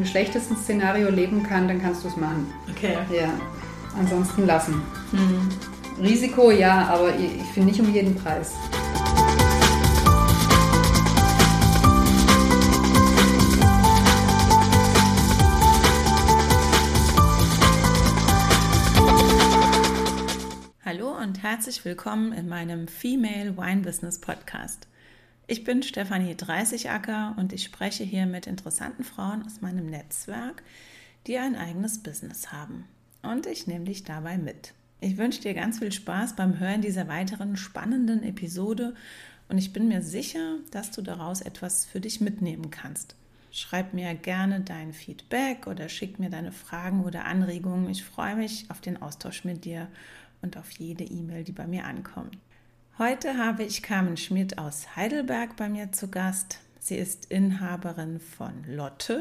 schlechtesten Szenario leben kann, dann kannst du es machen. Okay. Ja, ansonsten lassen. Risiko, ja, aber ich finde nicht um jeden Preis. Hallo und herzlich willkommen in meinem Female Wine Business Podcast. Ich bin Stefanie Dreißigacker und ich spreche hier mit interessanten Frauen aus meinem Netzwerk, die ein eigenes Business haben. Und ich nehme dich dabei mit. Ich wünsche dir ganz viel Spaß beim Hören dieser weiteren spannenden Episode und ich bin mir sicher, dass du daraus etwas für dich mitnehmen kannst. Schreib mir gerne dein Feedback oder schick mir deine Fragen oder Anregungen. Ich freue mich auf den Austausch mit dir und auf jede E-Mail, die bei mir ankommt. Heute habe ich Carmen Schmidt aus Heidelberg bei mir zu Gast. Sie ist Inhaberin von Lotte.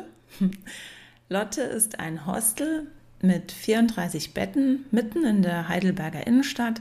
Lotte ist ein Hostel mit 34 Betten mitten in der Heidelberger Innenstadt.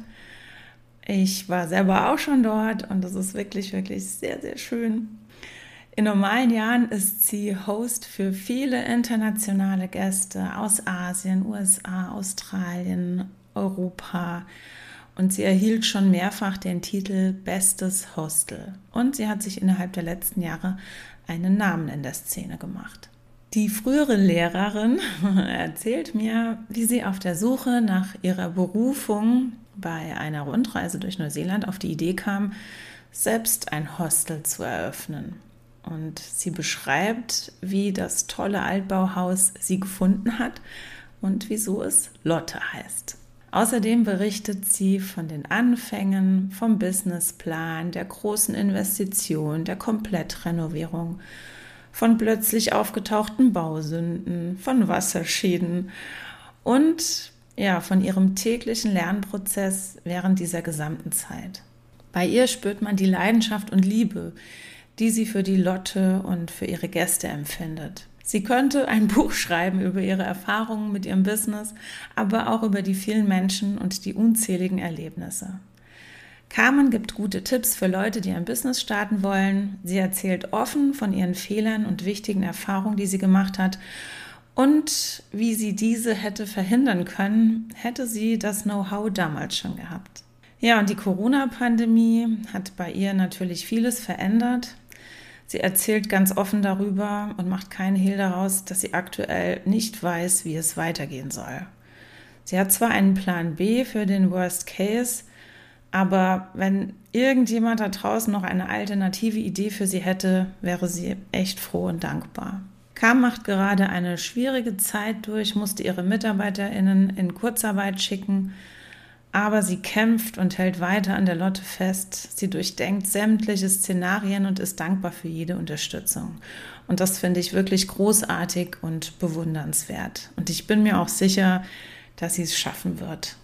Ich war selber auch schon dort und das ist wirklich, wirklich sehr, sehr schön. In normalen Jahren ist sie Host für viele internationale Gäste aus Asien, USA, Australien, Europa. Und sie erhielt schon mehrfach den Titel Bestes Hostel. Und sie hat sich innerhalb der letzten Jahre einen Namen in der Szene gemacht. Die frühere Lehrerin erzählt mir, wie sie auf der Suche nach ihrer Berufung bei einer Rundreise durch Neuseeland auf die Idee kam, selbst ein Hostel zu eröffnen. Und sie beschreibt, wie das tolle Altbauhaus sie gefunden hat und wieso es Lotte heißt. Außerdem berichtet sie von den Anfängen, vom Businessplan, der großen Investition, der Komplettrenovierung, von plötzlich aufgetauchten Bausünden, von Wasserschäden und von ihrem täglichen Lernprozess während dieser gesamten Zeit. Bei ihr spürt man die Leidenschaft und Liebe, die sie für die Lotte und für ihre Gäste empfindet. Sie könnte ein Buch schreiben über ihre Erfahrungen mit ihrem Business, aber auch über die vielen Menschen und die unzähligen Erlebnisse. Carmen gibt gute Tipps für Leute, die ein Business starten wollen. Sie erzählt offen von ihren Fehlern und wichtigen Erfahrungen, die sie gemacht hat und wie sie diese hätte verhindern können, hätte sie das Know-how damals schon gehabt. Ja, und die Corona-Pandemie hat bei ihr natürlich vieles verändert. Sie erzählt ganz offen darüber und macht keinen Hehl daraus, dass sie aktuell nicht weiß, wie es weitergehen soll. Sie hat zwar einen Plan B für den Worst Case, aber wenn irgendjemand da draußen noch eine alternative Idee für sie hätte, wäre sie echt froh und dankbar. Carmen macht gerade eine schwierige Zeit durch, musste ihre MitarbeiterInnen in Kurzarbeit schicken, aber sie kämpft und hält weiter an der Lotte fest. Sie durchdenkt sämtliche Szenarien und ist dankbar für jede Unterstützung. Und das finde ich wirklich großartig und bewundernswert. Und ich bin mir auch sicher, dass sie es schaffen wird.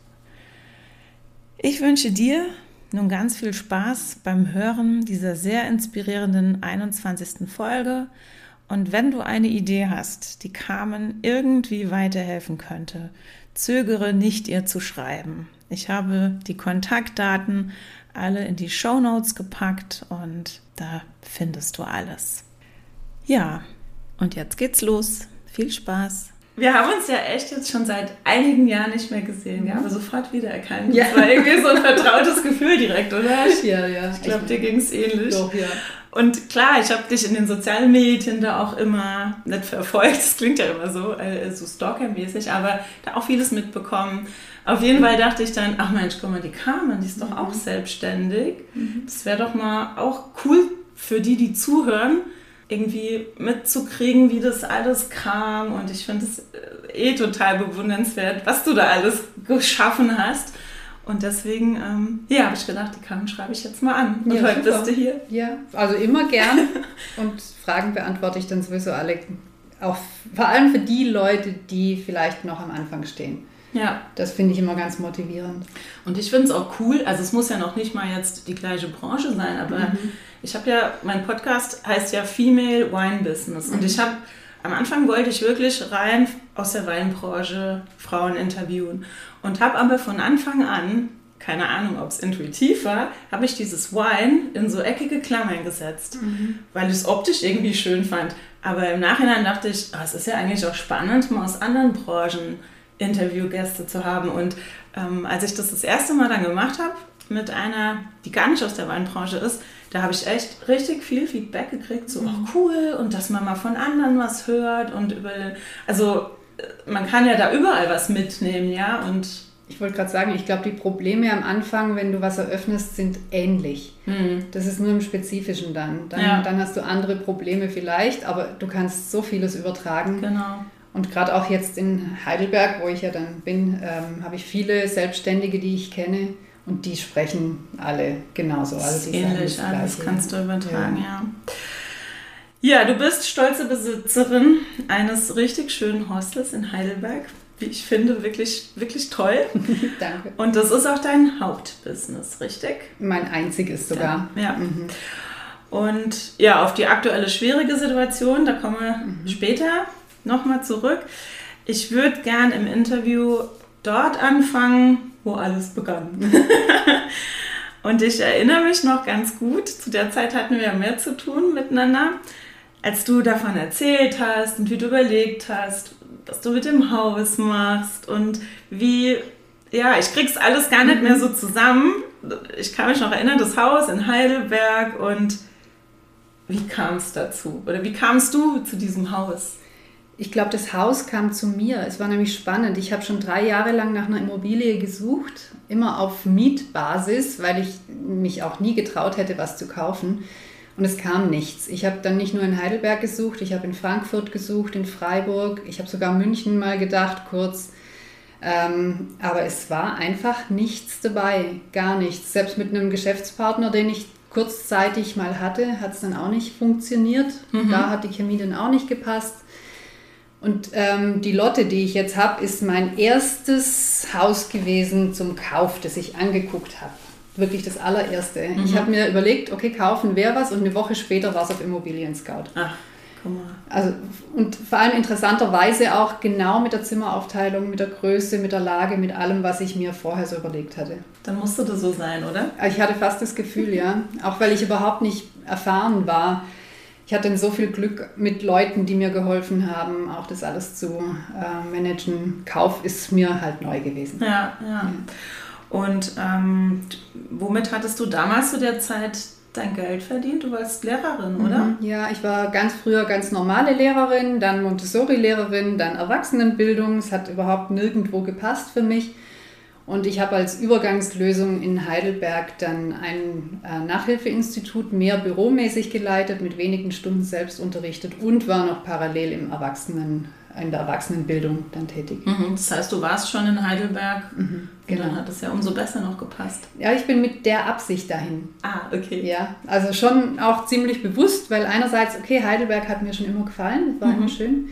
Ich wünsche dir nun ganz viel Spaß beim Hören dieser sehr inspirierenden 21. Folge. Und wenn du eine Idee hast, die Carmen irgendwie weiterhelfen könnte, zögere nicht, ihr zu schreiben. Ich habe die Kontaktdaten alle in die Shownotes gepackt und da findest du alles. Ja, und jetzt geht's los. Viel Spaß. Wir haben uns ja echt jetzt schon seit einigen Jahren nicht mehr gesehen, aber sofort wiedererkannt. Ja. Das war irgendwie so ein vertrautes Gefühl direkt, oder? Ja. Ich glaube, dir ging es ähnlich. Doch, ja. Und klar, ich habe dich in den sozialen Medien da auch immer nicht verfolgt, das klingt ja immer so stalkermäßig, aber da auch vieles mitbekommen. Auf jeden Fall dachte ich dann, ach Mensch, guck mal, die Carmen, die ist doch auch selbstständig. Das wäre doch mal auch cool für die, die zuhören, irgendwie mitzukriegen, wie das alles kam. Und ich finde es total bewundernswert, was du da alles geschaffen hast. Und deswegen, habe ich gedacht, die Carmen schreibe ich jetzt mal an. Und heute bist du hier. Ja, also immer gern. Und Fragen beantworte ich dann sowieso alle. Auch vor allem für die Leute, die vielleicht noch am Anfang stehen. Ja. Das finde ich immer ganz motivierend. Und ich finde es auch cool, also es muss ja noch nicht mal jetzt die gleiche Branche sein, aber ich habe ja, mein Podcast heißt ja Female Wine Business. Und ich habe, am Anfang wollte ich wirklich rein aus der Weinbranche Frauen interviewen. Und habe aber von Anfang an keine Ahnung, ob es intuitiv war, habe ich dieses Wine in so eckige Klammern gesetzt, weil ich es optisch irgendwie schön fand. Aber im Nachhinein dachte ich, es ist ja eigentlich auch spannend, mal aus anderen Branchen Interviewgäste zu haben. Und als ich das erste Mal dann gemacht habe, mit einer, die gar nicht aus der Weinbranche ist, da habe ich echt richtig viel Feedback gekriegt, so cool und dass man mal von anderen was hört und also man kann ja da überall was mitnehmen, ja, und ich wollte gerade sagen, ich glaube, die Probleme am Anfang, wenn du was eröffnest, sind ähnlich. Das ist nur im Spezifischen dann. Dann hast du andere Probleme vielleicht, aber du kannst so vieles übertragen. Genau. Und gerade auch jetzt in Heidelberg, wo ich ja dann bin, habe ich viele Selbstständige, die ich kenne und die sprechen alle genauso. Also die ähnlich, alles kannst du übertragen, ja. Ja, du bist stolze Besitzerin eines richtig schönen Hostels in Heidelberg. Wie ich finde, wirklich, wirklich toll. Danke. Und das ist auch dein Hauptbusiness, richtig? Mein einziges sogar. Ja. Und ja, auf die aktuelle schwierige Situation, da kommen wir später nochmal zurück. Ich würde gern im Interview dort anfangen, wo alles begann. Und ich erinnere mich noch ganz gut, zu der Zeit hatten wir ja mehr zu tun miteinander, als du davon erzählt hast und wie du überlegt hast, was du mit dem Haus machst und wie, ja, ich krieg's alles gar nicht mehr so zusammen. Ich kann mich noch erinnern, das Haus in Heidelberg und wie kam es dazu? Oder wie kamst du zu diesem Haus? Ich glaube, das Haus kam zu mir. Es war nämlich spannend. Ich habe schon 3 Jahre lang nach einer Immobilie gesucht, immer auf Mietbasis, weil ich mich auch nie getraut hätte, was zu kaufen. Und es kam nichts. Ich habe dann nicht nur in Heidelberg gesucht, ich habe in Frankfurt gesucht, in Freiburg. Ich habe sogar München mal gedacht, kurz. Aber es war einfach nichts dabei, gar nichts. Selbst mit einem Geschäftspartner, den ich kurzzeitig mal hatte, hat es dann auch nicht funktioniert. Da hat die Chemie dann auch nicht gepasst. Und die Lotte, die ich jetzt habe, ist mein erstes Haus gewesen zum Kauf, das ich angeguckt habe. Wirklich das allererste. Ich habe mir überlegt, okay, kaufen wäre was und eine Woche später war es auf Immobilien Scout. Ach, guck mal. Also, und vor allem interessanterweise auch genau mit der Zimmeraufteilung, mit der Größe, mit der Lage, mit allem, was ich mir vorher so überlegt hatte. Dann musste das so sein, oder? Ich hatte fast das Gefühl, ja. Auch weil ich überhaupt nicht erfahren war. Ich hatte so viel Glück mit Leuten, die mir geholfen haben, auch das alles zu managen. Kauf ist mir halt neu gewesen. Ja. Und womit hattest du damals zu der Zeit dein Geld verdient? Du warst Lehrerin, oder? Ja, ich war ganz früher ganz normale Lehrerin, dann Montessori-Lehrerin, dann Erwachsenenbildung. Es hat überhaupt nirgendwo gepasst für mich. Und ich habe als Übergangslösung in Heidelberg dann ein Nachhilfeinstitut mehr büromäßig geleitet, mit wenigen Stunden selbst unterrichtet und war noch parallel in der Erwachsenenbildung dann tätig. Das heißt, du warst schon in Heidelberg genau. Und dann hat es ja umso besser noch gepasst. Ja, ich bin mit der Absicht dahin. Ah, okay. Ja, also schon auch ziemlich bewusst, weil einerseits, okay, Heidelberg hat mir schon immer gefallen, das war immer schön,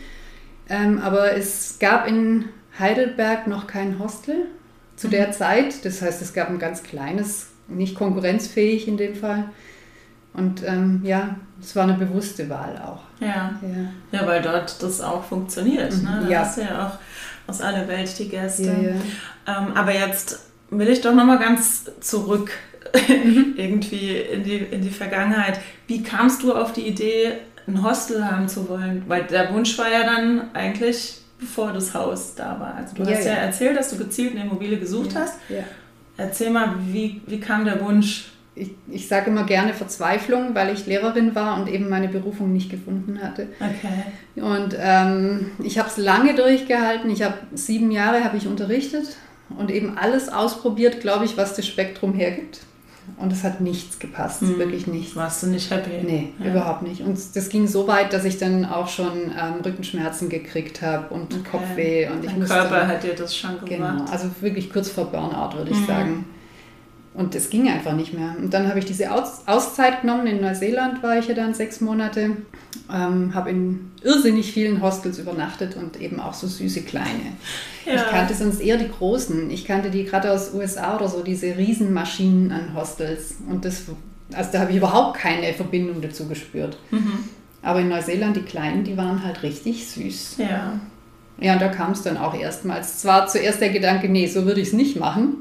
aber es gab in Heidelberg noch kein Hostel zu der Zeit. Das heißt, es gab ein ganz kleines, nicht konkurrenzfähig in dem Fall. Und es war eine bewusste Wahl auch. Ja, weil dort das auch funktioniert. Ne? Da hast du ja auch aus aller Welt die Gäste. Ja. Aber jetzt will ich doch nochmal ganz zurück irgendwie in die Vergangenheit. Wie kamst du auf die Idee, ein Hostel haben zu wollen? Weil der Wunsch war ja dann eigentlich, bevor das Haus da war. Also du hast ja erzählt, dass du gezielt eine Immobilie gesucht hast. Ja. Erzähl mal, wie kam der Wunsch? Ich sage immer gerne Verzweiflung, weil ich Lehrerin war und eben meine Berufung nicht gefunden hatte. Okay. Und ich habe es lange durchgehalten. 7 Jahre habe ich unterrichtet und eben alles ausprobiert, glaube ich, was das Spektrum hergibt. Und es hat nichts gepasst, wirklich nichts. Warst du nicht happy? Nee, überhaupt nicht. Und das ging so weit, dass ich dann auch schon Rückenschmerzen gekriegt habe und Kopfweh. Und Dein Körper hat dir das schon gemacht. Genau, also wirklich kurz vor Burnout, würde ich sagen. Und es ging einfach nicht mehr. Und dann habe ich diese Auszeit genommen. In Neuseeland war ich ja dann 6 Monate. Habe in irrsinnig vielen Hostels übernachtet und eben auch so süße kleine. Ja. Ich kannte sonst eher die großen. Ich kannte die gerade aus USA oder so, diese Riesenmaschinen an Hostels. Und da habe ich überhaupt keine Verbindung dazu gespürt. Aber in Neuseeland, die kleinen, die waren halt richtig süß. Ja. Ja, und da kam es dann auch erstmals. Zwar zuerst der Gedanke, nee, so würde ich es nicht machen.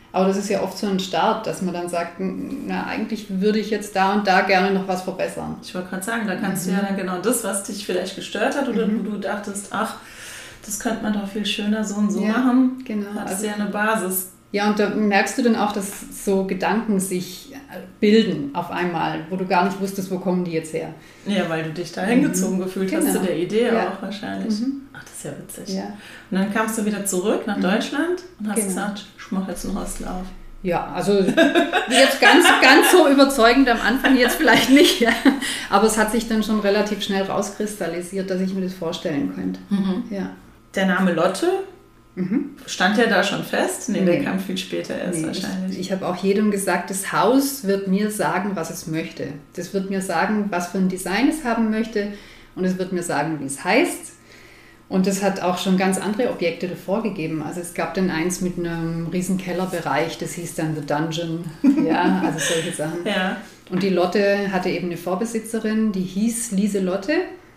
Aber das ist ja oft so ein Start, dass man dann sagt, na, eigentlich würde ich jetzt da und da gerne noch was verbessern. Ich wollte gerade sagen, da kannst du ja dann genau das, was dich vielleicht gestört hat oder wo du dachtest, ach, das könnte man doch viel schöner so und so machen. Genau. Das ist ja eine Basis. Ja, und da merkst du dann auch, dass so Gedanken sich bilden auf einmal, wo du gar nicht wusstest, wo kommen die jetzt her. Ja, weil du dich da hingezogen gefühlt hast zu der Idee auch wahrscheinlich. Ach, das ist ja witzig. Ja. Und dann kamst du wieder zurück nach Deutschland und hast gesagt, ich mache jetzt ein Hostel auf. Ja, also jetzt ganz so überzeugend am Anfang jetzt vielleicht nicht, ja. Aber es hat sich dann schon relativ schnell rauskristallisiert, dass ich mir das vorstellen könnte. Ja. Der Name Lotte stand ja da schon fest? Nee, der kam viel später erst wahrscheinlich. Ich habe auch jedem gesagt, das Haus wird mir sagen, was es möchte. Das wird mir sagen, was für ein Design es haben möchte und es wird mir sagen, wie es heißt. Und das hat auch schon ganz andere Objekte davor gegeben. Also es gab dann eins mit einem riesen Kellerbereich, das hieß dann The Dungeon. Ja, also solche Sachen. Ja. Und die Lotte hatte eben eine Vorbesitzerin, die hieß Lise Lotte.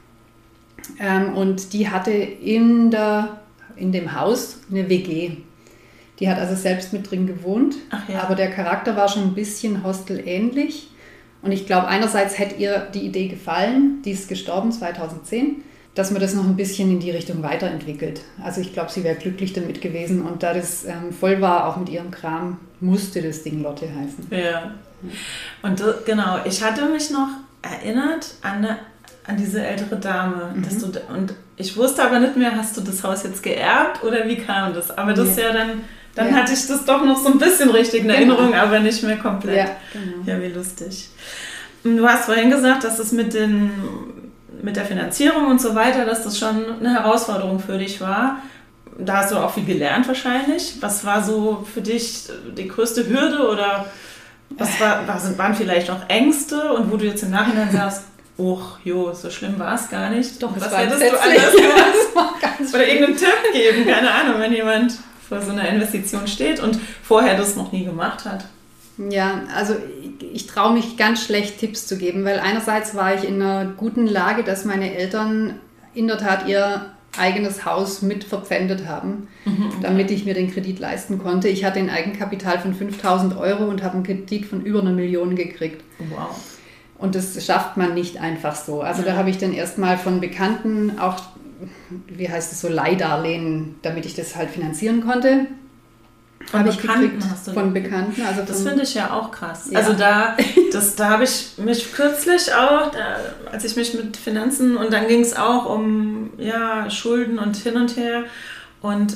Und die hatte in dem Haus eine WG. Die hat also selbst mit drin gewohnt. Ach ja. Aber der Charakter war schon ein bisschen hostelähnlich. Und ich glaube, einerseits hätte ihr die Idee gefallen, die ist gestorben 2010, dass man das noch ein bisschen in die Richtung weiterentwickelt. Also ich glaube, sie wäre glücklich damit gewesen. Und da das voll war, auch mit ihrem Kram, musste das Ding Lotte heißen. Ja. Und genau, ich hatte mich noch erinnert an diese ältere Dame. Dass und ich wusste aber nicht mehr, hast du das Haus jetzt geerbt oder wie kam das? Aber das ist ja dann hatte ich das doch noch so ein bisschen richtig in Erinnerung, aber nicht mehr komplett. Ja, genau. Ja, wie lustig. Du hast vorhin gesagt, dass es mit der Finanzierung und so weiter, dass das schon eine Herausforderung für dich war. Da hast du auch viel gelernt wahrscheinlich. Was war so für dich die größte Hürde oder waren vielleicht auch Ängste und wo du jetzt im Nachhinein sagst, so schlimm war es gar nicht. Doch, was hättest du anders gemacht? Oder irgendeinen Tipp geben, keine Ahnung, wenn jemand vor so einer Investition steht und vorher das noch nie gemacht hat. Ja, also ich traue mich ganz schlecht Tipps zu geben, weil einerseits war ich in einer guten Lage, dass meine Eltern in der Tat ihr eigenes Haus mit verpfändet haben, damit ich mir den Kredit leisten konnte. Ich hatte ein Eigenkapital von 5.000 € und habe einen Kredit von über 1 Million gekriegt. Wow. Und das schafft man nicht einfach so. Also da habe ich dann erstmal von Bekannten auch, wie heißt es so, Leihdarlehen, damit ich das halt finanzieren konnte. Von Bekannten hast du von Bekannten. Also das finde ich ja auch krass. Ja. Also da habe ich mich kürzlich auch, als ich mich mit Finanzen, und dann ging es auch um Schulden und hin und her. Und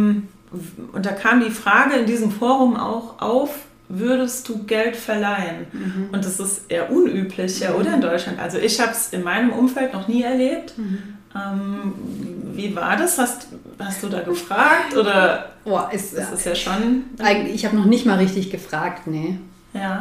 da kam die Frage in diesem Forum auch auf, würdest du Geld verleihen? Und das ist eher unüblich, oder in Deutschland? Also ich habe es in meinem Umfeld noch nie erlebt. Wie war das? Hast du da gefragt? Oder ist es ja schon... Ich habe noch nicht mal richtig gefragt, nee. Ja.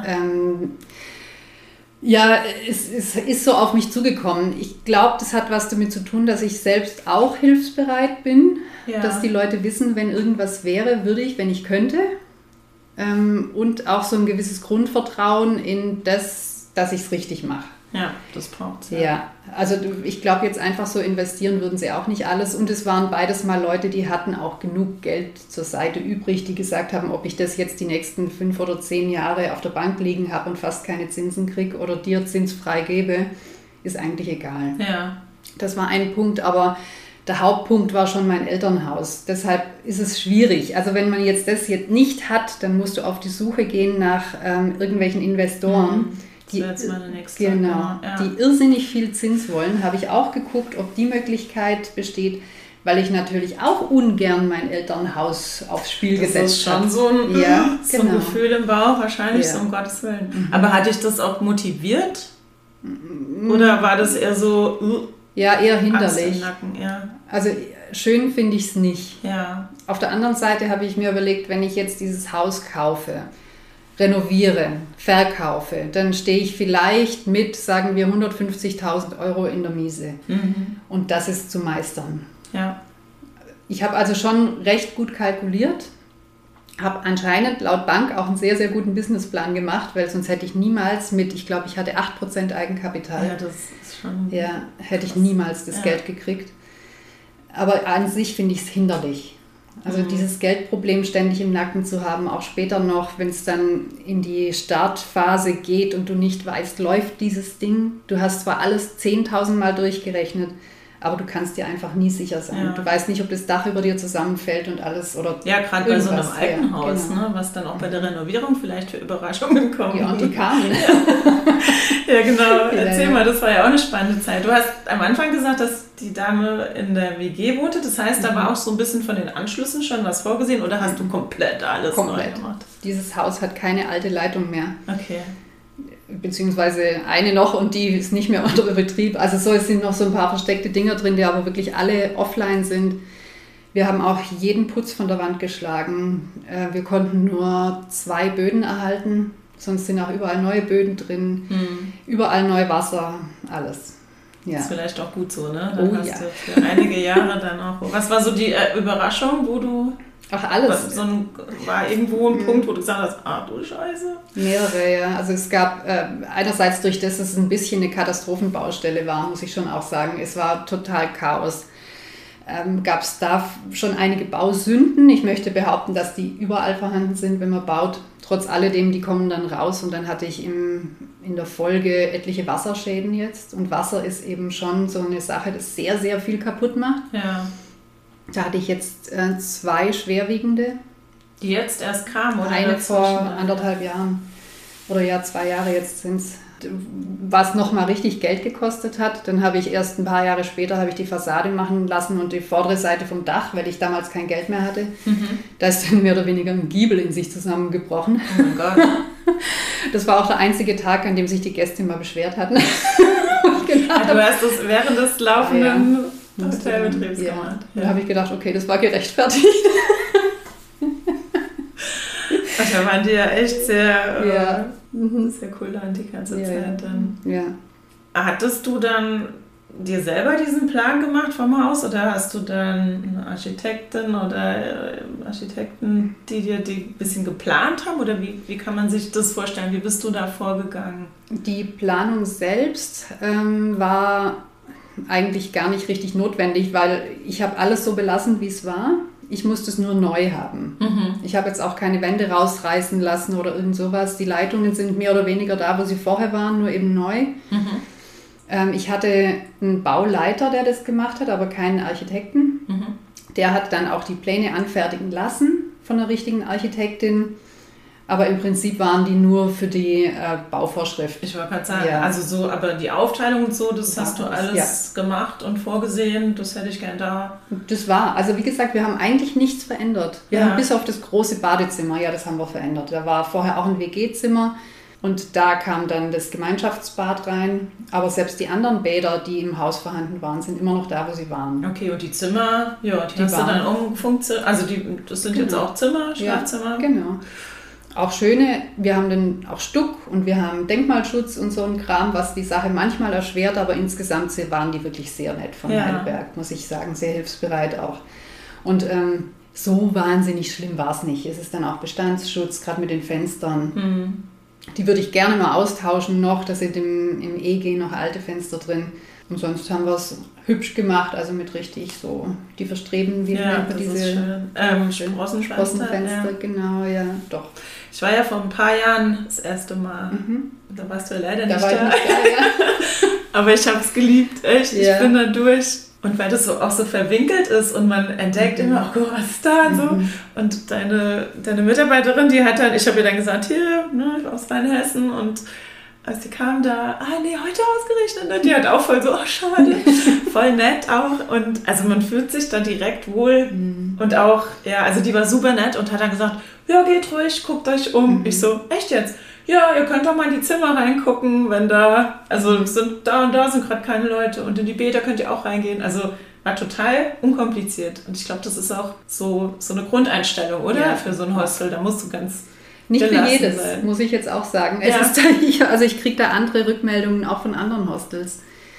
Es ist so auf mich zugekommen. Ich glaube, das hat was damit zu tun, dass ich selbst auch hilfsbereit bin. Ja. Dass die Leute wissen, wenn irgendwas wäre, würde ich, wenn ich könnte. Und auch so ein gewisses Grundvertrauen in das, dass ich es richtig mache. Ja, das braucht es. Ja, also ich glaube jetzt einfach so investieren würden sie auch nicht alles. Und es waren beides mal Leute, die hatten auch genug Geld zur Seite übrig, die gesagt haben, ob ich das jetzt die nächsten 5 oder 10 Jahre auf der Bank liegen habe und fast keine Zinsen kriege oder dir zinsfrei gebe, ist eigentlich egal. Ja. Das war ein Punkt, aber der Hauptpunkt war schon mein Elternhaus. Deshalb ist es schwierig. Also wenn man jetzt das jetzt nicht hat, dann musst du auf die Suche gehen nach irgendwelchen Investoren, das wäre jetzt meine nächste. Genau, die irrsinnig viel Zins wollen. Habe ich auch geguckt, ob die Möglichkeit besteht, weil ich natürlich auch ungern mein Elternhaus aufs Spiel gesetzt habe. Das ist schon so ein Gefühl im Bauch, wahrscheinlich, so um Gottes Willen. Aber hat dich das auch motiviert? Oder war das eher so... Ja, eher hinderlich. Angst im Nacken, ja. Also schön finde ich es nicht. Ja. Auf der anderen Seite habe ich mir überlegt, wenn ich jetzt dieses Haus kaufe, renoviere, verkaufe, dann stehe ich vielleicht mit, sagen wir, 150.000 € in der Miese. Und das ist zu meistern. Ja. Ich habe also schon recht gut kalkuliert, habe anscheinend laut Bank auch einen sehr, sehr guten Businessplan gemacht, weil sonst hätte ich niemals ich glaube, ich hatte 8% Eigenkapital. Ja, das ist schon... Ja, hätte ich niemals das Geld gekriegt. Aber an sich finde ich es hinderlich. Also dieses Geldproblem ständig im Nacken zu haben, auch später noch, wenn es dann in die Startphase geht und du nicht weißt, läuft dieses Ding. Du hast zwar alles 10.000 Mal durchgerechnet, aber du kannst dir einfach nie sicher sein. Ja. Du weißt nicht, ob das Dach über dir zusammenfällt und alles. Oder ja, gerade bei so einem alten Haus, genau. Was dann auch bei der Renovierung vielleicht für Überraschungen kommen. Ja, und die kamen. Ja, genau. Erzähl mal, das war ja auch eine spannende Zeit. Du hast am Anfang gesagt, dass die Dame in der WG wohnte. Das heißt, da war auch so ein bisschen von den Anschlüssen schon was vorgesehen oder hast du komplett alles neu gemacht? Dieses Haus hat keine alte Leitung mehr. Okay. Beziehungsweise eine noch und die ist nicht mehr unter Betrieb. Also so, es sind noch so ein paar versteckte Dinger drin, die aber wirklich alle offline sind. Wir haben auch jeden Putz von der Wand geschlagen. Wir konnten nur 2 Böden erhalten, sonst sind auch überall neue Böden drin, überall neu Wasser, alles. Ja. Das ist vielleicht auch gut so, ne? Dann hast du für einige Jahre dann auch... Was war so die Überraschung, wo du... Ach, alles. War irgendwo ein Punkt, wo du gesagt hast, ach du Scheiße? Mehrere, ja. Also es gab einerseits durch das, dass es ein bisschen eine Katastrophenbaustelle war, muss ich schon auch sagen. Es war total Chaos. Gab es da schon einige Bausünden. Ich möchte behaupten, dass die überall vorhanden sind, wenn man baut. Trotz alledem, die kommen dann raus und dann hatte ich in der Folge etliche Wasserschäden jetzt. Und Wasser ist eben schon so eine Sache, das sehr, sehr viel kaputt macht. Ja. Da hatte ich jetzt 2 schwerwiegende. Die jetzt erst kamen, oder? Eine vor 1,5 Jahren. Oder ja, 2 Jahre jetzt sind es. Was nochmal richtig Geld gekostet hat. Dann habe ich erst ein paar Jahre später die Fassade machen lassen und die vordere Seite vom Dach, weil ich damals kein Geld mehr hatte. Da ist dann mehr oder weniger ein Giebel in sich zusammengebrochen. Oh mein Gott. Das war auch der einzige Tag, an dem sich die Gäste mal beschwert hatten. Genau. Du hast das während des laufenden Hotelbetriebs gemacht. Ja. Da habe ich gedacht, okay, das war gerechtfertigt. Ach, da waren die ja echt sehr kulant die ganze Zeit dann. Ja. Hattest du dann dir selber diesen Plan gemacht vom Haus oder hast du dann eine Architektin oder Architekten, die dir die ein bisschen geplant haben oder wie kann man sich das vorstellen? Wie bist du da vorgegangen? Die Planung selbst war eigentlich gar nicht richtig notwendig, weil ich habe alles so belassen, wie es war. Ich musste es nur neu haben. Ich habe jetzt auch keine Wände rausreißen lassen oder irgend sowas. Die Leitungen sind mehr oder weniger da, wo sie vorher waren, nur eben neu. Ich hatte einen Bauleiter, der das gemacht hat, aber keinen Architekten. Der hat dann auch die Pläne anfertigen lassen von der richtigen Architektin. Aber im Prinzip waren die nur für die Bauvorschrift. Ich wollte gerade sagen, aber die Aufteilung und so, das hast du alles gemacht und vorgesehen, das hätte ich gerne da. Das war, also wie gesagt, wir haben eigentlich nichts verändert. Wir haben bis auf das große Badezimmer, das haben wir verändert. Da war vorher auch ein WG-Zimmer und da kam dann das Gemeinschaftsbad rein. Aber selbst die anderen Bäder, die im Haus vorhanden waren, sind immer noch da, wo sie waren. Okay, und die Zimmer, die hast du dann umfunktioniert, also das sind jetzt auch Zimmer, Schlafzimmer? Ja, genau. Auch schöne, wir haben dann auch Stuck und wir haben Denkmalschutz und so ein Kram, was die Sache manchmal erschwert, aber insgesamt waren die wirklich sehr nett von Heidelberg, muss ich sagen, sehr hilfsbereit auch. Und so wahnsinnig schlimm war es nicht. Es ist dann auch Bestandsschutz, gerade mit den Fenstern. Die würde ich gerne mal austauschen noch, da sind im EG noch alte Fenster drin. Und sonst haben wir es hübsch gemacht, also mit richtig so die Verstreben, wie nennt man diese Sprossenfenster, genau, ja, doch. Ich war ja vor ein paar Jahren das erste Mal, da warst du ja leider nicht da. Aber ich habe es geliebt, echt, ich bin da durch. Und weil das auch so verwinkelt ist und man entdeckt immer, oh, was ist da und so. Und deine Mitarbeiterin, die hat dann, ich habe ihr dann gesagt, hier, aus Rheinhessen und als die kam da, heute ausgerechnet, die hat auch voll so, oh schade, voll nett auch und also man fühlt sich da direkt wohl und auch, also die war super nett und hat dann gesagt, geht ruhig, guckt euch um. Ich so, echt jetzt? Ja, ihr könnt doch mal in die Zimmer reingucken, wenn da, also sind da und da sind gerade keine Leute und in die Bäder könnt ihr auch reingehen, also war total unkompliziert und ich glaube, das ist auch so eine Grundeinstellung, oder? Ja. Für so ein Hostel, da musst du ganz nicht für jedes, muss ich jetzt auch sagen. Ich kriege da andere Rückmeldungen auch von anderen Hostels.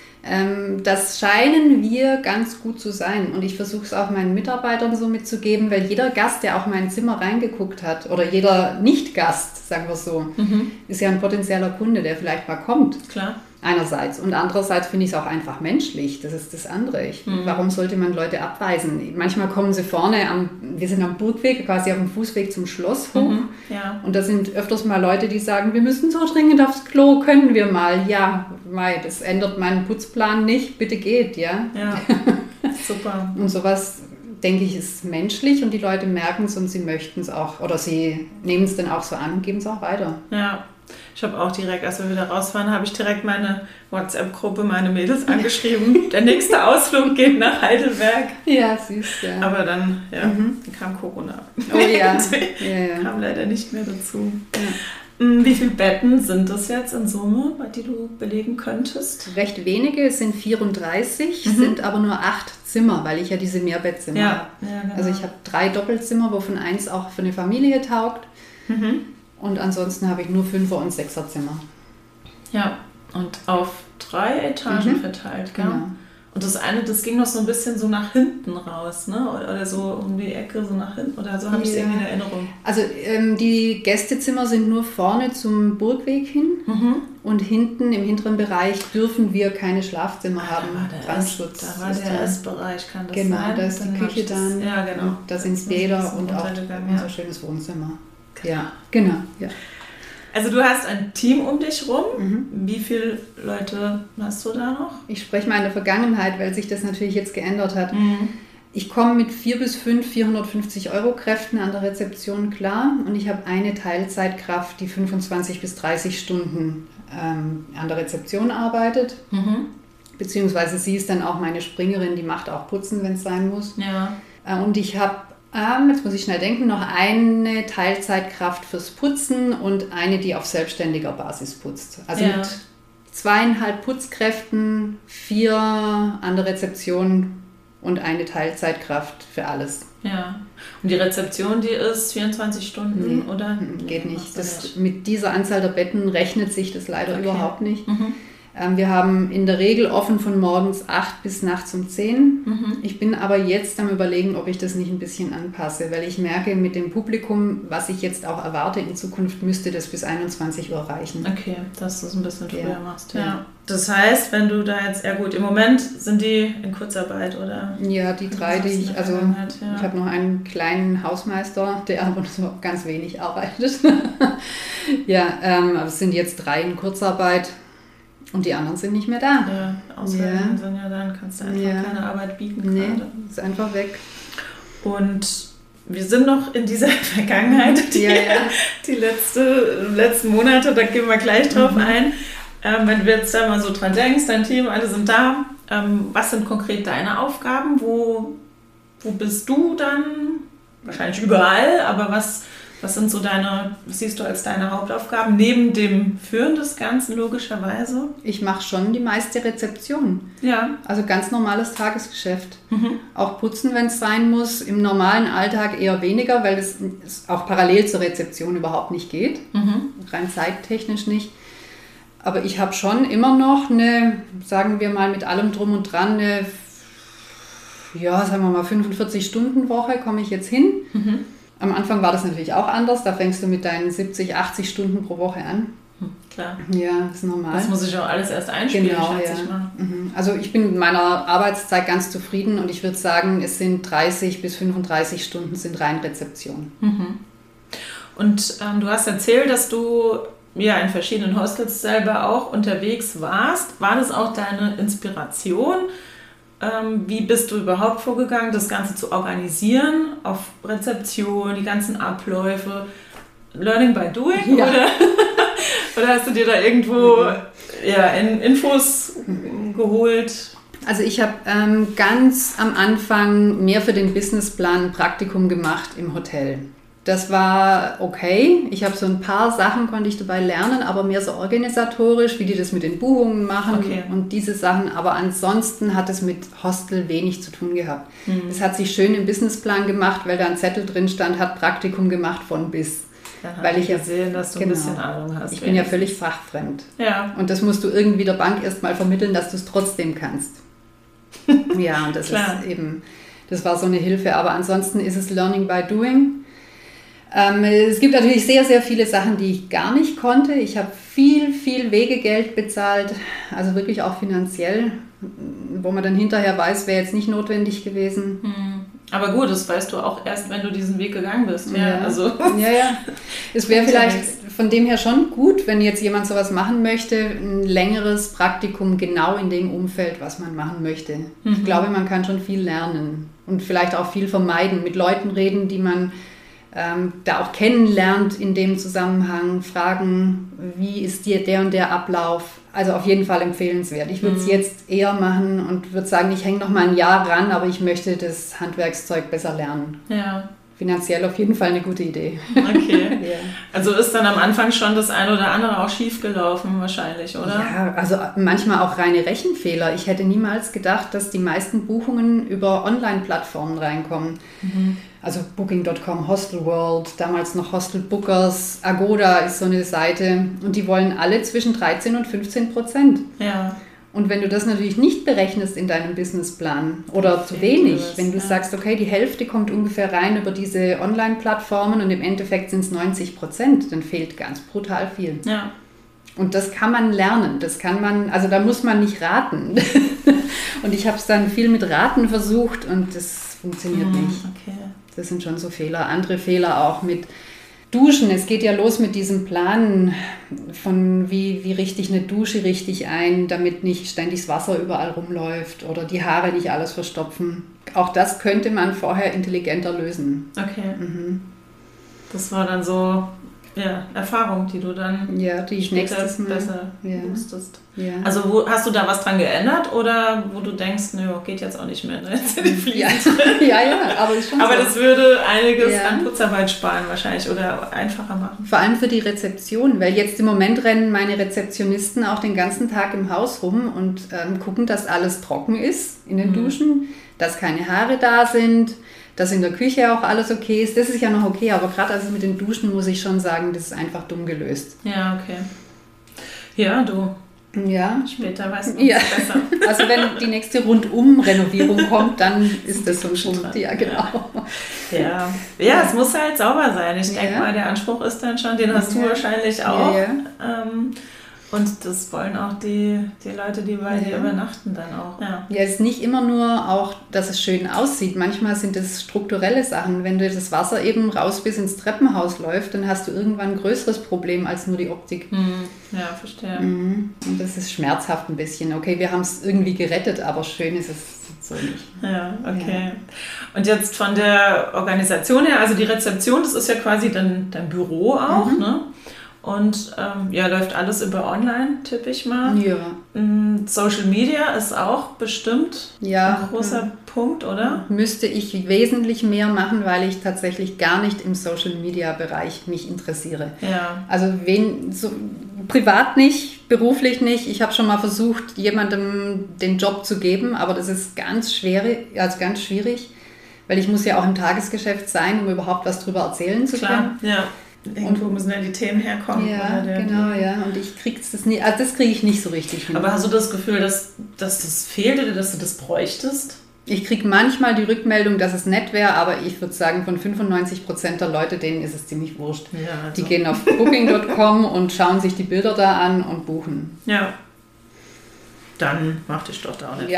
Das scheinen wir ganz gut zu sein. Und ich versuche es auch meinen Mitarbeitern so mitzugeben, weil jeder Gast, der auch in mein Zimmer reingeguckt hat, oder jeder Nicht-Gast, sagen wir so, ist ja ein potenzieller Kunde, der vielleicht mal kommt. Klar. Einerseits. Und andererseits finde ich es auch einfach menschlich. Das ist das andere. Warum sollte man Leute abweisen? Manchmal kommen sie vorne, wir sind am Burgweg, quasi auf dem Fußweg zum Schloss hoch. Ja. Und da sind öfters mal Leute, die sagen, wir müssen so dringend aufs Klo, können wir mal? Ja, Mai, das ändert meinen Putzplan nicht, bitte geht, ja. Ja, super. Und sowas, denke ich, ist menschlich und die Leute merken es und sie möchten es auch, oder sie nehmen es dann auch so an und geben es auch weiter. Ja. Ich habe auch direkt, als wir wieder rausfahren, habe ich direkt meine WhatsApp-Gruppe, meine Mädels angeschrieben. Der nächste Ausflug geht nach Heidelberg. Ja, süß, ja. Aber dann kam Corona. Oh ja. Kam leider nicht mehr dazu. Ja. Wie viele Betten sind das jetzt in Summe, die du belegen könntest? Recht wenige, es sind 34, sind aber nur 8 Zimmer, weil ich ja diese Mehrbettzimmer habe. Ja, genau. Also ich habe 3 Doppelzimmer, wovon eins auch für eine Familie taugt. Und ansonsten habe ich nur 5er- und 6er-Zimmer. Ja, und auf 3 Etagen verteilt, gell? Genau. Und das eine, das ging noch so ein bisschen so nach hinten raus, ne? Oder so um die Ecke, so nach hinten. Oder so habe ich es irgendwie in Erinnerung. Also die Gästezimmer sind nur vorne zum Burgweg hin. Und hinten im hinteren Bereich dürfen wir keine Schlafzimmer haben. Brandschutz. Da war der Essbereich, kann das genau, sein? Genau, da ist die Küche dann. Ja, genau. Und da sind Bäder und auch unser schönes Wohnzimmer. Ja, genau. Ja. Also du hast ein Team um dich rum. Wie viele Leute hast du da noch? Ich spreche mal in der Vergangenheit, weil sich das natürlich jetzt geändert hat. Ich komme mit 4 bis 5 450 € Kräften an der Rezeption klar und ich habe eine Teilzeitkraft, die 25 bis 30 Stunden an der Rezeption arbeitet. Beziehungsweise sie ist dann auch meine Springerin, die macht auch Putzen, wenn es sein muss. Ja. Und ich habe jetzt muss ich schnell denken, noch eine Teilzeitkraft fürs Putzen und eine, die auf selbstständiger Basis putzt. Also mit 2,5 Putzkräften, 4 an der Rezeption und eine Teilzeitkraft für alles. Ja. Und die Rezeption, die ist 24 Stunden, oder? Geht nicht. Mit dieser Anzahl der Betten rechnet sich das leider überhaupt nicht. Wir haben in der Regel offen von morgens 8 bis nachts um 10. Ich bin aber jetzt am Überlegen, ob ich das nicht ein bisschen anpasse, weil ich merke, mit dem Publikum, was ich jetzt auch erwarte in Zukunft, müsste das bis 21 Uhr reichen. Okay, dass du es ein bisschen früher machst. Ja. Das heißt, wenn du da jetzt, im Moment sind die in Kurzarbeit, oder? Ja, die 3, die ich, ich habe noch einen kleinen Hausmeister, der aber so ganz wenig arbeitet. Aber es sind jetzt 3 in Kurzarbeit. Und die anderen sind nicht mehr da. Ja, Ausfälle sind ja dann, kannst du einfach keine Arbeit bieten gerade. Nee, ist einfach weg. Und wir sind noch in dieser Vergangenheit, die letzten Monate, da gehen wir gleich drauf ein. Wenn du jetzt da mal so dran denkst, dein Team, alle sind da, was sind konkret deine Aufgaben? Wo bist du dann? Wahrscheinlich überall, aber was sind so was siehst du als deine Hauptaufgaben, neben dem Führen des Ganzen logischerweise? Ich mache schon die meiste Rezeption. Ja. Also ganz normales Tagesgeschäft. Auch putzen, wenn es sein muss. Im normalen Alltag eher weniger, weil es auch parallel zur Rezeption überhaupt nicht geht. Rein zeittechnisch nicht. Aber ich habe schon immer noch sagen wir mal mit allem drum und dran, sagen wir mal 45-Stunden-Woche komme ich jetzt hin. Am Anfang war das natürlich auch anders. Da fängst du mit deinen 70, 80 Stunden pro Woche an. Klar. Ja, das ist normal. Das muss ich auch alles erst einspielen, schätze ich mal. Also ich bin mit meiner Arbeitszeit ganz zufrieden und ich würde sagen, es sind 30 bis 35 Stunden sind rein Rezeption. Und du hast erzählt, dass du in verschiedenen Hostels selber auch unterwegs warst. War das auch deine Inspiration? Wie bist du überhaupt vorgegangen, das Ganze zu organisieren, auf Rezeption, die ganzen Abläufe, Learning by Doing? Ja. Oder hast du dir da irgendwo Infos geholt? Also ich habe ganz am Anfang mehr für den Businessplan ein Praktikum gemacht im Hotel. Das war okay. Ich habe so ein paar Sachen konnte ich dabei lernen, aber mehr so organisatorisch, wie die das mit den Buchungen machen und diese Sachen. Aber ansonsten hat es mit Hostel wenig zu tun gehabt. Es hat sich schön im Businessplan gemacht, weil da ein Zettel drin stand, hat Praktikum gemacht von bis. Dann weil ich gesehen, dass du ein bisschen Ahnung hast. Ich bin ja völlig fachfremd. Ja. Und das musst du irgendwie der Bank erstmal vermitteln, dass du es trotzdem kannst. Ja, und das ist eben, das war so eine Hilfe. Aber ansonsten ist es Learning by Doing. Es gibt natürlich sehr, sehr viele Sachen, die ich gar nicht konnte. Ich habe viel, viel Wegegeld bezahlt, also wirklich auch finanziell, wo man dann hinterher weiß, wäre jetzt nicht notwendig gewesen. Aber gut, das weißt du auch erst, wenn du diesen Weg gegangen bist. Ja. Also. Ja. Es wäre vielleicht von dem her schon gut, wenn jetzt jemand sowas machen möchte, ein längeres Praktikum genau in dem Umfeld, was man machen möchte. Ich glaube, man kann schon viel lernen und vielleicht auch viel vermeiden, mit Leuten reden, die man da auch kennenlernt in dem Zusammenhang, fragen, wie ist dir der und der Ablauf? Also auf jeden Fall empfehlenswert. Ich würde es jetzt eher machen und würde sagen, ich hänge noch mal ein Jahr ran, aber ich möchte das Handwerkszeug besser lernen. Ja. Finanziell auf jeden Fall eine gute Idee. Okay. Ja. Also ist dann am Anfang schon das eine oder andere auch schief gelaufen wahrscheinlich, oder? Ja, also manchmal auch reine Rechenfehler. Ich hätte niemals gedacht, dass die meisten Buchungen über Online-Plattformen reinkommen. Also Booking.com, Hostelworld, damals noch Hostel Bookers, Agoda ist so eine Seite und die wollen alle zwischen 13% und 15%. Ja. Und wenn du das natürlich nicht berechnest in deinem Businessplan oder zu wenig, wenn du sagst, okay, die Hälfte kommt ungefähr rein über diese Online-Plattformen und im Endeffekt sind es 90%, dann fehlt ganz brutal viel. Ja. Und das kann man lernen, das kann man, also da muss man nicht raten. Und ich habe es dann viel mit Raten versucht und das funktioniert nicht. Okay. Das sind schon so Fehler. Andere Fehler auch mit Duschen. Es geht ja los mit diesem Plan von wie richte ich eine Dusche richtig ein, damit nicht ständig das Wasser überall rumläuft oder die Haare nicht alles verstopfen. Auch das könnte man vorher intelligenter lösen. Okay. Das war dann so Erfahrung, die du dann die ich nächstes Mal besser wusstest. Ja. Also hast du da was dran geändert oder wo du denkst, nö, geht jetzt auch nicht mehr, ne? Jetzt sind die Fliesen ja, aber ist schon aber so. Das würde einiges an Putzarbeit sparen wahrscheinlich oder einfacher machen. Vor allem für die Rezeption, weil jetzt im Moment rennen meine Rezeptionisten auch den ganzen Tag im Haus rum und gucken, dass alles trocken ist in den Duschen, dass keine Haare da sind, dass in der Küche auch alles okay ist. Das ist ja noch okay, aber gerade also mit den Duschen muss ich schon sagen, das ist einfach dumm gelöst. Ja, okay. Ja, du. Ja. Später weißt du besser. Also wenn die nächste Rundum-Renovierung kommt, dann ist das so ein Punkt. Ja, genau. Ja, es muss halt sauber sein. Ich denke mal, der Anspruch ist dann schon, den hast du wahrscheinlich auch. Ja. Und das wollen auch die Leute, die bei dir übernachten, dann auch. Ja, es ist nicht immer nur auch, dass es schön aussieht. Manchmal sind es strukturelle Sachen. Wenn du das Wasser eben raus bis ins Treppenhaus läuft, dann hast du irgendwann ein größeres Problem als nur die Optik. Ja, verstehe. Und das ist schmerzhaft ein bisschen. Okay, wir haben es irgendwie gerettet, aber schön ist es so nicht. Ja, okay. Ja. Und jetzt von der Organisation her, also die Rezeption, das ist ja quasi dein Büro auch, ne? Und läuft alles über online, tippe ich mal. Ja. Social Media ist auch bestimmt ein großer Punkt, oder? Müsste ich wesentlich mehr machen, weil ich tatsächlich gar nicht im Social Media Bereich mich interessiere. Ja. Also privat nicht, beruflich nicht. Ich habe schon mal versucht, jemandem den Job zu geben, aber das ist ganz schwierig, weil ich muss ja auch im Tagesgeschäft sein, um überhaupt was drüber erzählen zu können. Ja. Irgendwo müssen ja die Themen herkommen. Ja, und ich krieg's das nicht, also das kriege ich nicht so richtig hin. Aber hast du das Gefühl, dass das fehlt oder dass du das bräuchtest? Ich kriege manchmal die Rückmeldung, dass es nett wäre, aber ich würde sagen, von 95% der Leute, denen ist es ziemlich wurscht. Ja, also. Die gehen auf Booking.com und schauen sich die Bilder da an und buchen. Ja. Dann mach dich doch da auch nicht. Ja,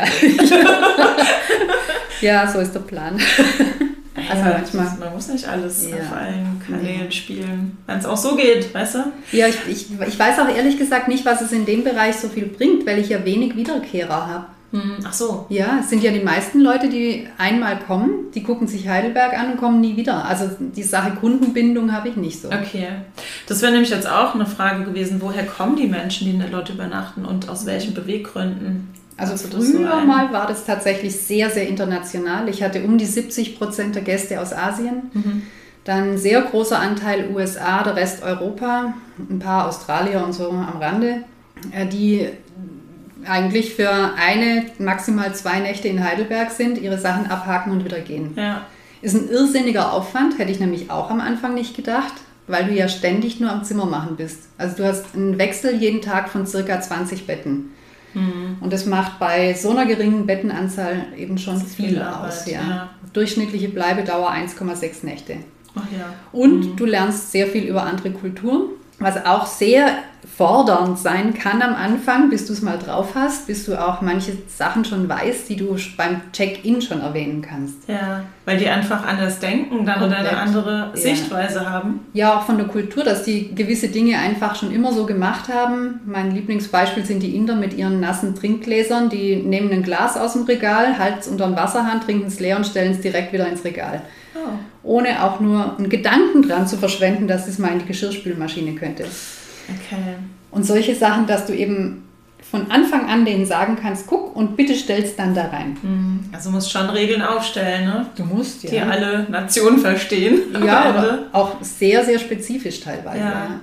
ja, so ist der Plan. Also manchmal. Man muss nicht alles auf allen Kanälen spielen, wenn es auch so geht, weißt du? Ja, ich weiß auch ehrlich gesagt nicht, was es in dem Bereich so viel bringt, weil ich ja wenig Wiederkehrer habe. Ach so. Ja, es sind ja die meisten Leute, die einmal kommen, die gucken sich Heidelberg an und kommen nie wieder. Also die Sache Kundenbindung habe ich nicht so. Okay. Das wäre nämlich jetzt auch eine Frage gewesen, woher kommen die Menschen, die dort übernachten und aus welchen Beweggründen? Also früher mal war das tatsächlich sehr, sehr international. Ich hatte um die 70% der Gäste aus Asien. Dann sehr großer Anteil USA, der Rest Europa, ein paar Australier und so am Rande, die eigentlich für eine, maximal 2 Nächte in Heidelberg sind, ihre Sachen abhaken und wieder gehen. Ja. Ist ein irrsinniger Aufwand, hätte ich nämlich auch am Anfang nicht gedacht, weil du ja ständig nur am Zimmer machen bist. Also du hast einen Wechsel jeden Tag von circa 20 Betten. Und das macht bei so einer geringen Bettenanzahl eben schon viel aus. Ja. Durchschnittliche Bleibedauer 1,6 Nächte. Ach ja. Und du lernst sehr viel über andere Kulturen, was auch sehr fordernd sein kann am Anfang, bis du es mal drauf hast, bis du auch manche Sachen schon weißt, die du beim Check-in schon erwähnen kannst. Ja, weil die einfach anders denken dann oder eine andere Sichtweise haben. Ja, auch von der Kultur, dass die gewisse Dinge einfach schon immer so gemacht haben. Mein Lieblingsbeispiel sind die Inder mit ihren nassen Trinkgläsern. Die nehmen ein Glas aus dem Regal, halten es unter den Wasserhahn, trinken es leer und stellen es direkt wieder ins Regal. Oh. Ohne auch nur einen Gedanken dran zu verschwenden, dass es mal in die Geschirrspülmaschine könnte. Okay. Und solche Sachen, dass du eben von Anfang an denen sagen kannst, guck und bitte stellst dann da rein. Also musst schon Regeln aufstellen, ne? Du musst, ja. Die alle Nationen verstehen. Ja, aber auch sehr, sehr spezifisch teilweise. Ja.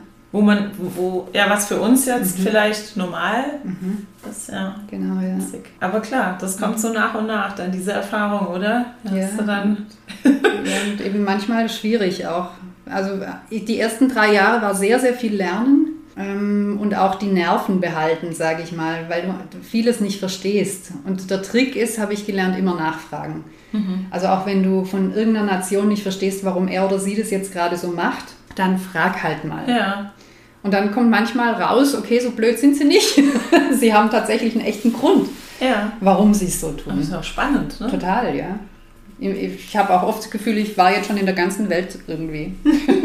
Was für uns jetzt vielleicht normal ist, ja. Genau, ja. Aber klar, das kommt so nach und nach, dann diese Erfahrung, oder? Ja. Du dann Ja, und eben manchmal schwierig auch. Also die ersten 3 Jahre war sehr, sehr viel Lernen und auch die Nerven behalten, sage ich mal, weil du vieles nicht verstehst. Und der Trick ist, habe ich gelernt, immer nachfragen. Also auch wenn du von irgendeiner Nation nicht verstehst, warum er oder sie das jetzt gerade so macht, dann frag halt mal. Ja. Und dann kommt manchmal raus, okay, so blöd sind sie nicht. Sie haben tatsächlich einen echten Grund, warum sie es so tun. Das ist auch spannend, ne? Total, ja. Ich habe auch oft das Gefühl, ich war jetzt schon in der ganzen Welt irgendwie.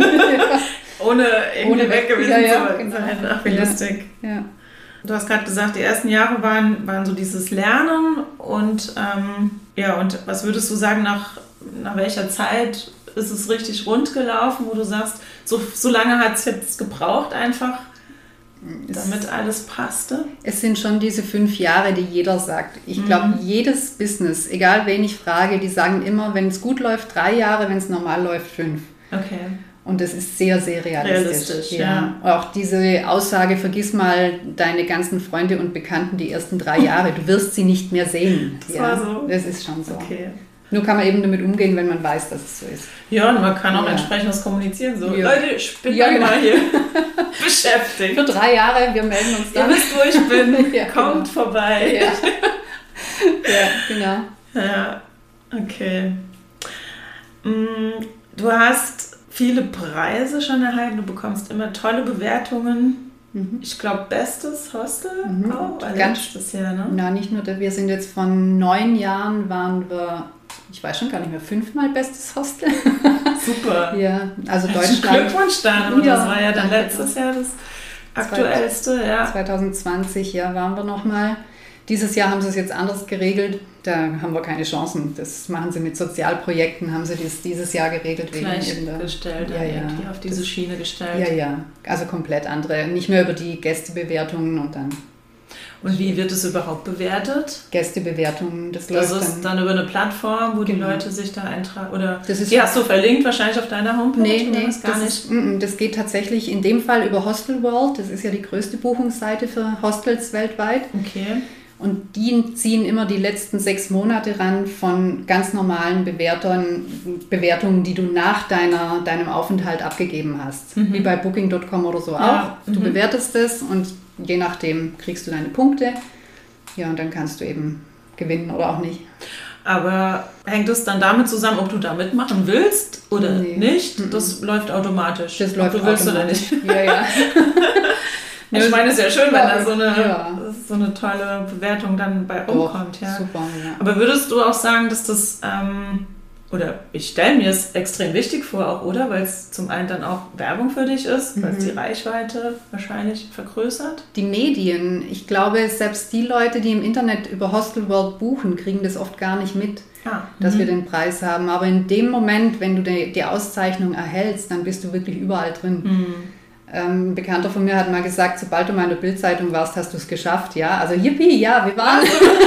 Ohne irgendwie weg gewesen zu sein. Genau. Ach, wie lustig. Ja. Du hast gerade gesagt, die ersten Jahre waren so dieses Lernen und und was würdest du sagen, nach welcher Zeit ist es richtig rund gelaufen, wo du sagst, so lange hat es jetzt gebraucht einfach, damit alles passte? Es sind schon diese 5 Jahre, die jeder sagt. Ich glaube, jedes Business, egal wen ich frage, die sagen immer, wenn es gut läuft, 3 Jahre, wenn es normal läuft, 5. Okay. Und das ist sehr, sehr realistisch. Ja. Auch diese Aussage, vergiss mal deine ganzen Freunde und Bekannten die ersten 3 Jahre, du wirst sie nicht mehr sehen. Das war so. Das ist schon so. Okay. Nur kann man eben damit umgehen, wenn man weiß, dass es so ist. Ja, und man kann auch entsprechendes kommunizieren. So, ja. Leute, ich bin mal hier beschäftigt. Für 3 Jahre, wir melden uns dann. Ihr wisst, wo ich bin. Ja, Kommt vorbei. Ja. Ja, genau. Ja, okay. Du hast viele Preise schon erhalten. Du bekommst immer tolle Bewertungen. Ich glaube, bestes Hostel auch. Ganz Jahr, ne? Na, nicht nur, wir sind jetzt von 9 Jahren, waren wir, ich weiß schon gar nicht mehr, 5-mal bestes Hostel. Super. Ja, also Deutschland. Glückwunsch dann. Und das war ja dann letztes Jahr das aktuellste. 2020, waren wir nochmal. Dieses Jahr haben sie es jetzt anders geregelt. Da haben wir keine Chancen. Das machen sie mit Sozialprojekten, haben sie dieses Jahr geregelt. Gleichgestellt, auf diese Schiene gestellt. Ja. Also komplett andere. Nicht mehr über die Gästebewertungen und dann... Und wie wird es überhaupt bewertet? Gästebewertungen, das ist dann über eine Plattform, wo die Leute sich da eintragen? Oder die hast du verlinkt wahrscheinlich auf deiner Homepage? Nee, nicht. Das geht tatsächlich in dem Fall über Hostelworld. Das ist ja die größte Buchungsseite für Hostels weltweit. Okay. Und die ziehen immer die letzten 6 Monate ran von ganz normalen Bewertungen, die du nach deinem Aufenthalt abgegeben hast. Wie bei Booking.com oder so auch. Du bewertest es und je nachdem kriegst du deine Punkte. Ja, und dann kannst du eben gewinnen oder auch nicht. Aber hängt es dann damit zusammen, ob du da mitmachen willst oder nicht? Das läuft automatisch. Das läuft ob du willst oder nicht. Ja. Ich meine, es ist ja schön, wenn da so eine tolle Bewertung dann bei rumkommt. Ja. Super, ja. Aber würdest du auch sagen, dass das, oder ich stelle mir es extrem wichtig vor, auch, oder? Weil es zum einen dann auch Werbung für dich ist, weil es die Reichweite wahrscheinlich vergrößert. Die Medien, ich glaube, selbst die Leute, die im Internet über Hostelworld buchen, kriegen das oft gar nicht mit, dass wir den Preis haben. Aber in dem Moment, wenn du die Auszeichnung erhältst, dann bist du wirklich überall drin. Ein Bekannter von mir hat mal gesagt, sobald du mal in der Bildzeitung warst, hast du es geschafft. Ja, also yippie, ja, wir waren.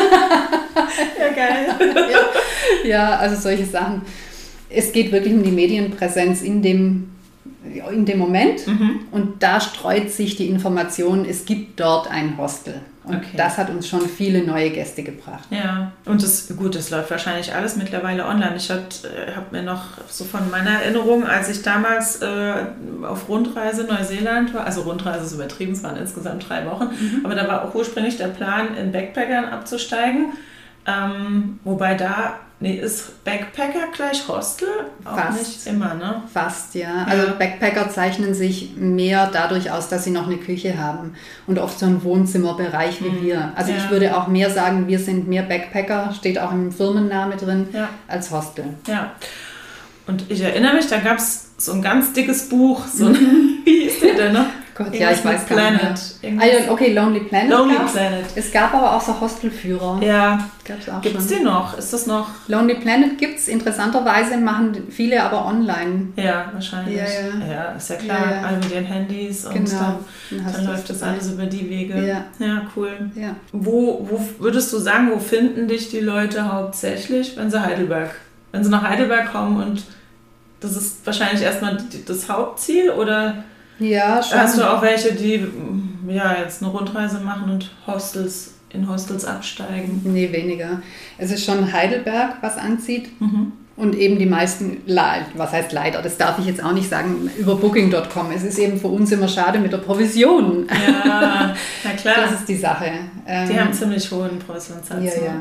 Ja, geil. Ja, also solche Sachen. Es geht wirklich um die Medienpräsenz in dem Moment und da streut sich die Information, es gibt dort ein Hostel. Und das hat uns schon viele neue Gäste gebracht. Ja, und das läuft wahrscheinlich alles mittlerweile online. Ich habe mir noch so von meiner Erinnerung, als ich damals auf Rundreise Neuseeland war, also Rundreise ist übertrieben, es waren insgesamt 3 Wochen, aber da war auch ursprünglich der Plan, in Backpackern abzusteigen. Wobei da Nee, ist Backpacker gleich Hostel? Auch Fast. Nicht immer, ne? Fast, ja. Also Backpacker zeichnen sich mehr dadurch aus, dass sie noch eine Küche haben und oft so einen Wohnzimmerbereich wie wir. Also ich würde auch mehr sagen, wir sind mehr Backpacker, steht auch im Firmenname drin, als Hostel. Ja. Und ich erinnere mich, da gab es so ein ganz dickes Buch, wie hieß der denn noch? Gott, ja, ich weiß gar nicht. Okay, Lonely Planet. Planet. Es gab aber auch so Hostelführer. Ja. Gibt es den noch? Ist das noch? Lonely Planet gibt es. Interessanterweise machen viele aber online. Ja, wahrscheinlich. Ja, ist ja klar. Ja. Alle mit ihren Handys und dann läuft das alles über die Wege. Ja, cool. Ja. Wo würdest du sagen, wo finden dich die Leute hauptsächlich, wenn sie nach Heidelberg kommen und das ist wahrscheinlich erstmal das Hauptziel oder schon. Hast du auch welche, die jetzt eine Rundreise machen und in Hostels absteigen? Nee, weniger. Es ist schon Heidelberg, was anzieht. Und eben die meisten, was heißt leider, das darf ich jetzt auch nicht sagen, über Booking.com. Es ist eben für uns immer schade mit der Provision. Ja, na klar. Das ist die Sache. Die haben ziemlich hohen Provisionssatz.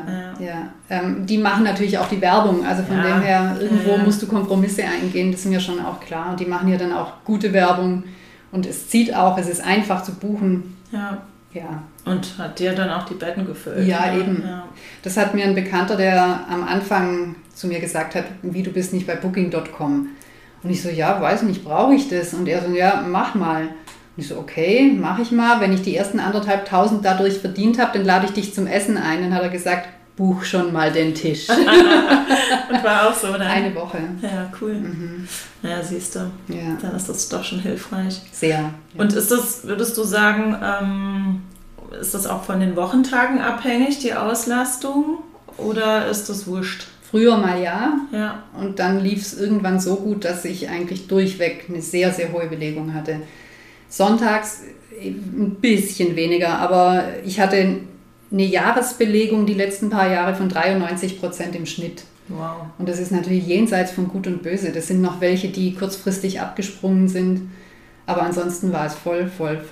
Die machen natürlich auch die Werbung. Also von dem her, irgendwo musst du Kompromisse eingehen, das ist mir schon auch klar. Und die machen ja dann auch gute Werbung. Und es zieht auch, es ist einfach zu buchen. Ja. Ja. Und hat dir dann auch die Betten gefüllt? Ja, eben. Ja. Das hat mir ein Bekannter, der am Anfang zu mir gesagt hat, wie, du bist nicht bei Booking.com. Und ich so, ja, weiß nicht, brauche ich das? Und er so, ja, mach mal. Und ich so, okay, mache ich mal. Wenn ich die ersten 1.500 dadurch verdient habe, dann lade ich dich zum Essen ein. Dann hat er gesagt, buch schon mal den Tisch. Und war auch so, oder? Eine Woche. Ja, cool. Ja, siehst du. Ja. Dann ist das doch schon hilfreich. Sehr. Ja. Und würdest du sagen, ist das auch von den Wochentagen abhängig, die Auslastung? Oder ist das wurscht? Früher mal ja. Ja. Und dann lief es irgendwann so gut, dass ich eigentlich durchweg eine sehr, sehr hohe Belegung hatte. Sonntags ein bisschen weniger, aber ich hatte eine Jahresbelegung die letzten paar Jahre von 93% im Schnitt. Wow. Und das ist natürlich jenseits von Gut und Böse. Das sind noch welche, die kurzfristig abgesprungen sind. Aber ansonsten war es voll.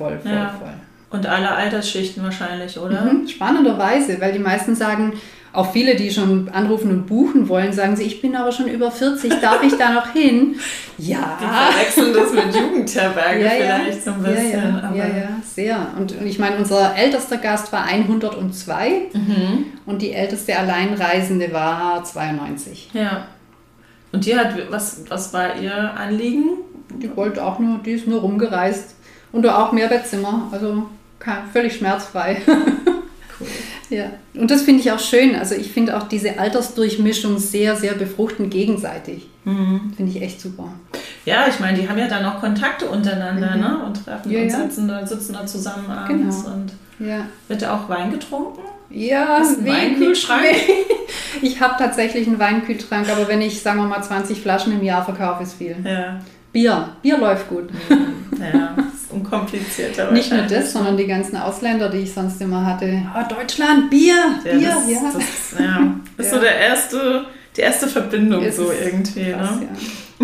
Und alle Altersschichten wahrscheinlich, oder? Spannenderweise, weil die meisten sagen, auch viele, die schon anrufen und buchen wollen, sagen sie, ich bin aber schon über 40, darf ich da noch hin? Ja. Die verwechseln das mit Jugendherberge vielleicht so ein bisschen. Ja, sehr. Und ich meine, unser ältester Gast war 102 und die älteste Alleinreisende war 92. Ja. Und die hat, was war ihr Anliegen? Die ist nur rumgereist und auch Mehrbettzimmer, also völlig schmerzfrei. Cool. Ja, und das finde ich auch schön. Also ich finde auch diese Altersdurchmischung sehr, sehr befruchtend gegenseitig. Finde ich echt super. Ja, ich meine, die haben ja dann auch Kontakte untereinander, ne? Und treffen und sitzen da zusammen abends. Genau. Und ja. Wird da auch Wein getrunken? Ja, hast du einen Weinkühlschrank? Ich habe tatsächlich einen Weinkühlschrank, aber wenn ich, sagen wir mal, 20 Flaschen im Jahr verkaufe, ist viel. Ja. Bier läuft gut. Ja, das ist unkomplizierter. Nicht nur das, sondern die ganzen Ausländer, die ich sonst immer hatte. Oh, Deutschland, Bier. Das ist so die erste Verbindung so irgendwie. Krass, ne?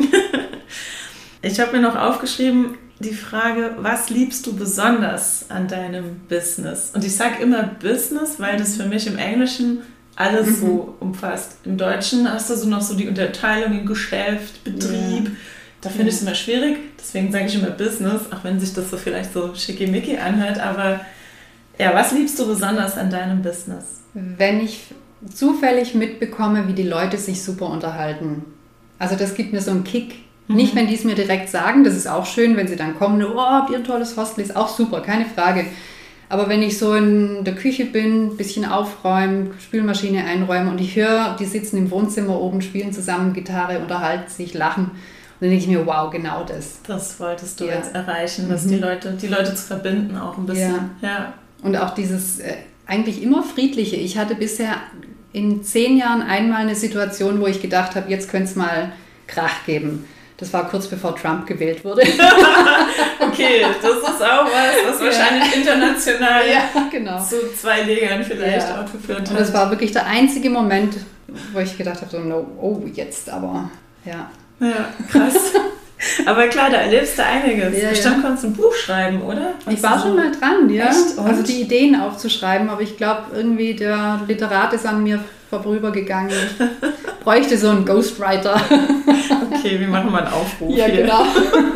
Ich habe mir noch aufgeschrieben, die Frage, was liebst du besonders an deinem Business? Und ich sage immer Business, weil das für mich im Englischen alles so umfasst. Im Deutschen hast du so noch so die Unterteilung in Geschäft, Betrieb. Da finde ich es immer schwierig, deswegen sage ich immer Business, auch wenn sich das so vielleicht so schickimicki anhört, aber ja, was liebst du besonders an deinem Business? Wenn ich zufällig mitbekomme, wie die Leute sich super unterhalten. Also das gibt mir so einen Kick. Nicht, wenn die es mir direkt sagen, das ist auch schön, wenn sie dann kommen, oh, habt ihr ein tolles Hostel, ist auch super, keine Frage. Aber wenn ich so in der Küche bin, ein bisschen aufräumen, Spülmaschine einräumen und ich höre, die sitzen im Wohnzimmer oben, spielen zusammen Gitarre, unterhalten sich, lachen. Und dann denke ich mir, wow, genau das. Das wolltest du jetzt erreichen, dass die Leute zu verbinden auch ein bisschen. Ja. Und auch dieses eigentlich immer Friedliche. Ich hatte bisher in 10 Jahren einmal eine Situation, wo ich gedacht habe, jetzt könnte es mal Krach geben. Das war kurz bevor Trump gewählt wurde. Okay, das ist auch was wahrscheinlich international zu 2 Legern vielleicht auch geführt hat. Und das war wirklich der einzige Moment, wo ich gedacht habe, jetzt aber, ja. Ja, krass. Aber klar, da erlebst du einiges. Ja, Bestimmt konntest du ein Buch schreiben, oder? Ich war schon mal dran, ja. Echt? Also die Ideen aufzuschreiben, aber ich glaube, irgendwie der Literat ist an mir vorübergegangen. bräuchte so einen Ghostwriter. Okay, wir machen mal einen Aufruf ja, hier. Genau.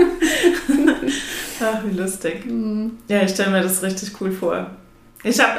Ach, wie lustig. Ja, ich stelle mir das richtig cool vor. Ich habe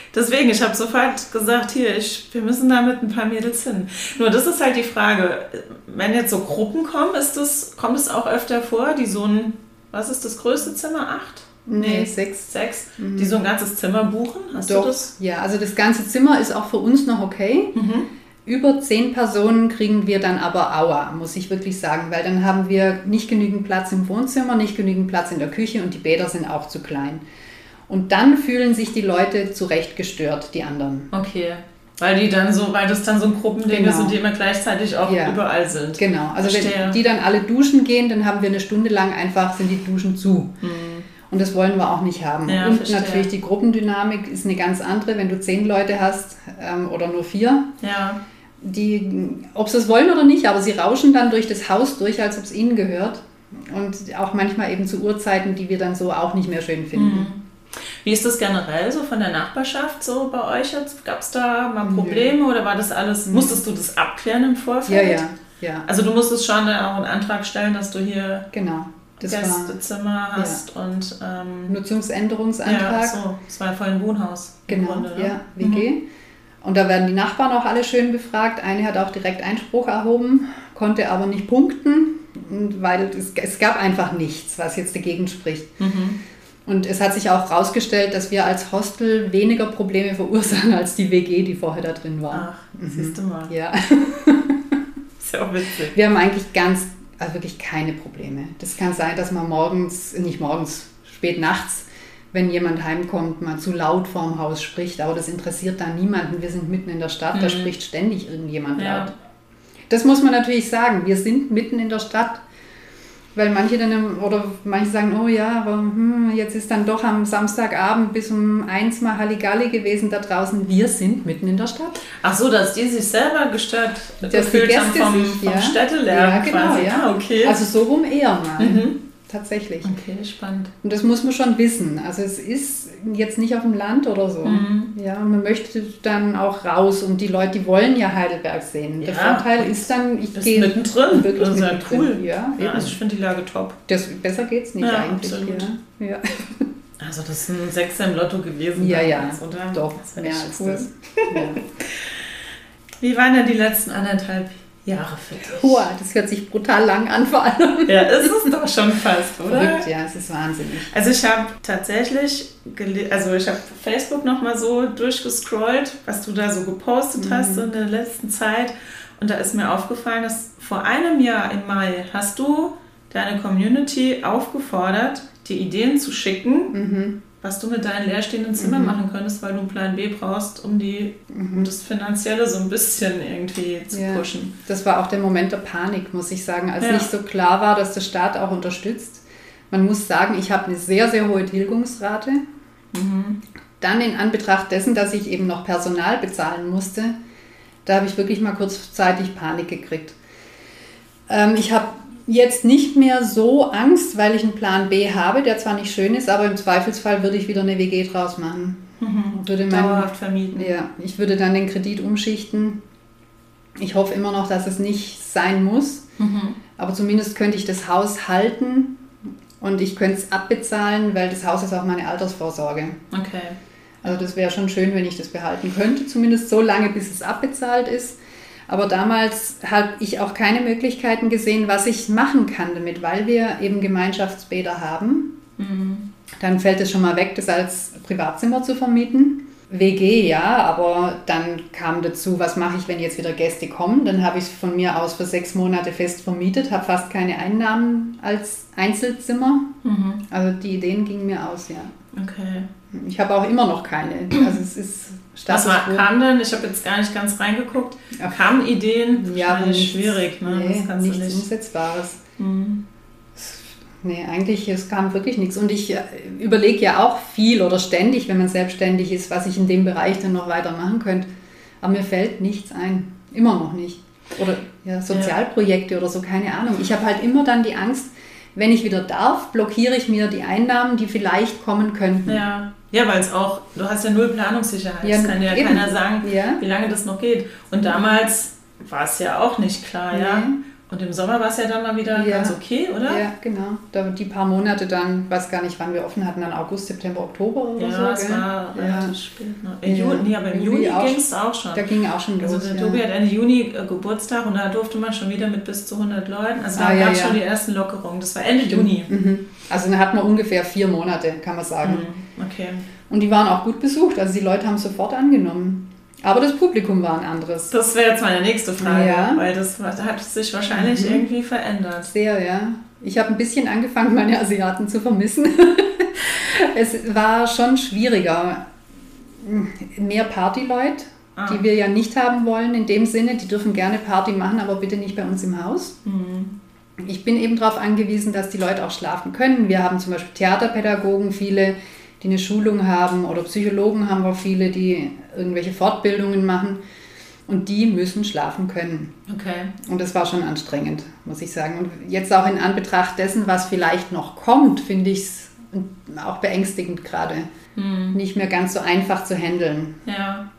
sofort gesagt, wir müssen da mit ein paar Mädels hin. Nur das ist halt die Frage, wenn jetzt so Gruppen kommen, kommt es auch öfter vor, die so was ist das größte Zimmer? 8? Nee, 6. 6, die so ein ganzes Zimmer buchen? Hast Doch, du das? ja, also das ganze Zimmer ist auch für uns noch okay. Über 10 Personen kriegen wir dann aber Aua, muss ich wirklich sagen, weil dann haben wir nicht genügend Platz im Wohnzimmer, nicht genügend Platz in der Küche und die Bäder sind auch zu klein. Und dann fühlen sich die Leute zu Recht gestört, die anderen. Okay, weil das dann so ein Gruppending ist und die immer gleichzeitig auch überall sind. Genau, also wenn die dann alle duschen gehen, dann haben wir eine Stunde lang sind die Duschen zu. Und das wollen wir auch nicht haben. Ja, und natürlich die Gruppendynamik ist eine ganz andere, wenn du 10 Leute hast oder nur 4. Ja. Ob sie es wollen oder nicht, aber sie rauschen dann durch das Haus durch, als ob es ihnen gehört. Und auch manchmal eben zu Uhrzeiten, die wir dann so auch nicht mehr schön finden. Wie ist das generell so von der Nachbarschaft so bei euch jetzt? Gab es da mal Probleme oder war das alles, musstest du das abklären im Vorfeld? Ja. Also du musstest schon auch einen Antrag stellen, dass du hier Gästezimmer hast und Nutzungsänderungsantrag. Ja, das war ja vorhin ein Wohnhaus. Genau, Grunde, ne? ja, WG. Und da werden die Nachbarn auch alle schön befragt. Eine hat auch direkt Einspruch erhoben, konnte aber nicht punkten, weil es gab einfach nichts, was jetzt dagegen spricht. Und es hat sich auch herausgestellt, dass wir als Hostel weniger Probleme verursachen als die WG, die vorher da drin war. Ach, siehst du mal. Ja. Ist ja auch witzig. Wir haben eigentlich wirklich keine Probleme. Das kann sein, dass man spät nachts, wenn jemand heimkommt, mal zu laut vorm Haus spricht, aber das interessiert da niemanden. Wir sind mitten in der Stadt, da spricht ständig irgendjemand laut. Das muss man natürlich sagen, wir sind mitten in der Stadt. Weil manche sagen, oh ja, aber jetzt ist dann doch am Samstagabend bis um 1 mal Halligalli gewesen da draußen. Wir sind mitten in der Stadt. Ach so, dass die sich selber gestört gefühlt haben vom Städtelärm. Ja, genau, quasi. ja. Okay. Also so rum eher mal. Tatsächlich. Okay, spannend. Und das muss man schon wissen. Also es ist jetzt nicht auf dem Land oder so. Ja, man möchte dann auch raus und die Leute, die wollen ja Heidelberg sehen. Der Vorteil ist dann, ich gehe mittendrin. Wirklich das ist ja cool. Ja, also ich finde die Lage top. Besser geht's nicht eigentlich. Absolut. Ja. Also das ist ein Sechser im Lotto gewesen. Ja, damals, oder? Doch, das mehr als cool. das. Ja. Wie waren denn die letzten 1,5 Jahre für dich? Das hört sich brutal lang an vor allem. Ja, ist es doch schon fast, oder? Verrückt, ja, es ist wahnsinnig. Also ich habe tatsächlich, ich habe Facebook nochmal so durchgescrollt, was du da so gepostet hast so in der letzten Zeit. Und da ist mir aufgefallen, dass vor einem Jahr im Mai hast du deine Community aufgefordert, dir Ideen zu schicken, was du mit deinen leerstehenden Zimmern machen könntest, weil du einen Plan B brauchst, um das Finanzielle so ein bisschen irgendwie zu pushen. Das war auch der Moment der Panik, muss ich sagen, als nicht so klar war, dass der Staat auch unterstützt. Man muss sagen, ich habe eine sehr, sehr hohe Tilgungsrate. Dann in Anbetracht dessen, dass ich eben noch Personal bezahlen musste, da habe ich wirklich mal kurzzeitig Panik gekriegt. Ich habe jetzt nicht mehr so Angst, weil ich einen Plan B habe, der zwar nicht schön ist, aber im Zweifelsfall würde ich wieder eine WG draus machen. Dauerhaft vermieten. Ja, ich würde dann den Kredit umschichten. Ich hoffe immer noch, dass es nicht sein muss, aber zumindest könnte ich das Haus halten und ich könnte es abbezahlen, weil das Haus ist auch meine Altersvorsorge. Okay. Also das wäre schon schön, wenn ich das behalten könnte, zumindest so lange, bis es abbezahlt ist. Aber damals habe ich auch keine Möglichkeiten gesehen, was ich machen kann damit, weil wir eben Gemeinschaftsbäder haben. Dann fällt es schon mal weg, das als Privatzimmer zu vermieten. WG, ja, aber dann kam dazu, was mache ich, wenn jetzt wieder Gäste kommen? Dann habe ich es von mir aus für 6 Monate fest vermietet, habe fast keine Einnahmen als Einzelzimmer. Also die Ideen gingen mir aus, ja. Okay. Ich habe auch immer noch keine. Also es ist kam denn? Ich habe jetzt gar nicht ganz reingeguckt. Kamen Ideen? Ja, schwierig, ne? Nee, das kannst nichts du nicht. Umsetzbares. Nee, eigentlich, es kam wirklich nichts. Und ich überlege ja auch viel oder ständig, wenn man selbstständig ist, was ich in dem Bereich dann noch weitermachen könnte. Aber mir fällt nichts ein. Immer noch nicht. Oder Sozialprojekte oder so, keine Ahnung. Ich habe halt immer dann die Angst, wenn ich wieder darf, blockiere ich mir die Einnahmen, die vielleicht kommen könnten. Ja, weil es auch, du hast ja null Planungssicherheit. Es kann ja keiner sagen, wie lange das noch geht. Und damals war es ja auch nicht klar, ja. Und im Sommer war es ja dann mal wieder ganz okay, oder? Ja, genau. Die paar Monate dann, weiß gar nicht, wann wir offen hatten, dann August, September, Oktober oder so. Ja, es war relativ spät. Ne? Aber im Juni ging es auch schon. Da ging auch schon los. Also der Tobi hat Ende Juni Geburtstag und da durfte man schon wieder mit bis zu 100 Leuten. Also da gab es schon die ersten Lockerungen. Das war Ende Juni. Mhm. Also dann hat man ungefähr 4 Monate, kann man sagen. Okay. Und die waren auch gut besucht. Also die Leute haben es sofort angenommen. Aber das Publikum war ein anderes. Das wäre jetzt meine nächste Frage, weil das hat sich wahrscheinlich irgendwie verändert. Sehr, ja. Ich habe ein bisschen angefangen, meine Asiaten zu vermissen. Es war schon schwieriger. Mehr Partyleute, die wir ja nicht haben wollen in dem Sinne. Die dürfen gerne Party machen, aber bitte nicht bei uns im Haus. Ich bin eben darauf angewiesen, dass die Leute auch schlafen können. Wir haben zum Beispiel Theaterpädagogen, viele, die eine Schulung haben, oder Psychologen haben wir viele, die irgendwelche Fortbildungen machen, und die müssen schlafen können. Okay. Und das war schon anstrengend, muss ich sagen. Und jetzt auch in Anbetracht dessen, was vielleicht noch kommt, finde ich es auch beängstigend gerade. Nicht mehr ganz so einfach zu handeln. Ja.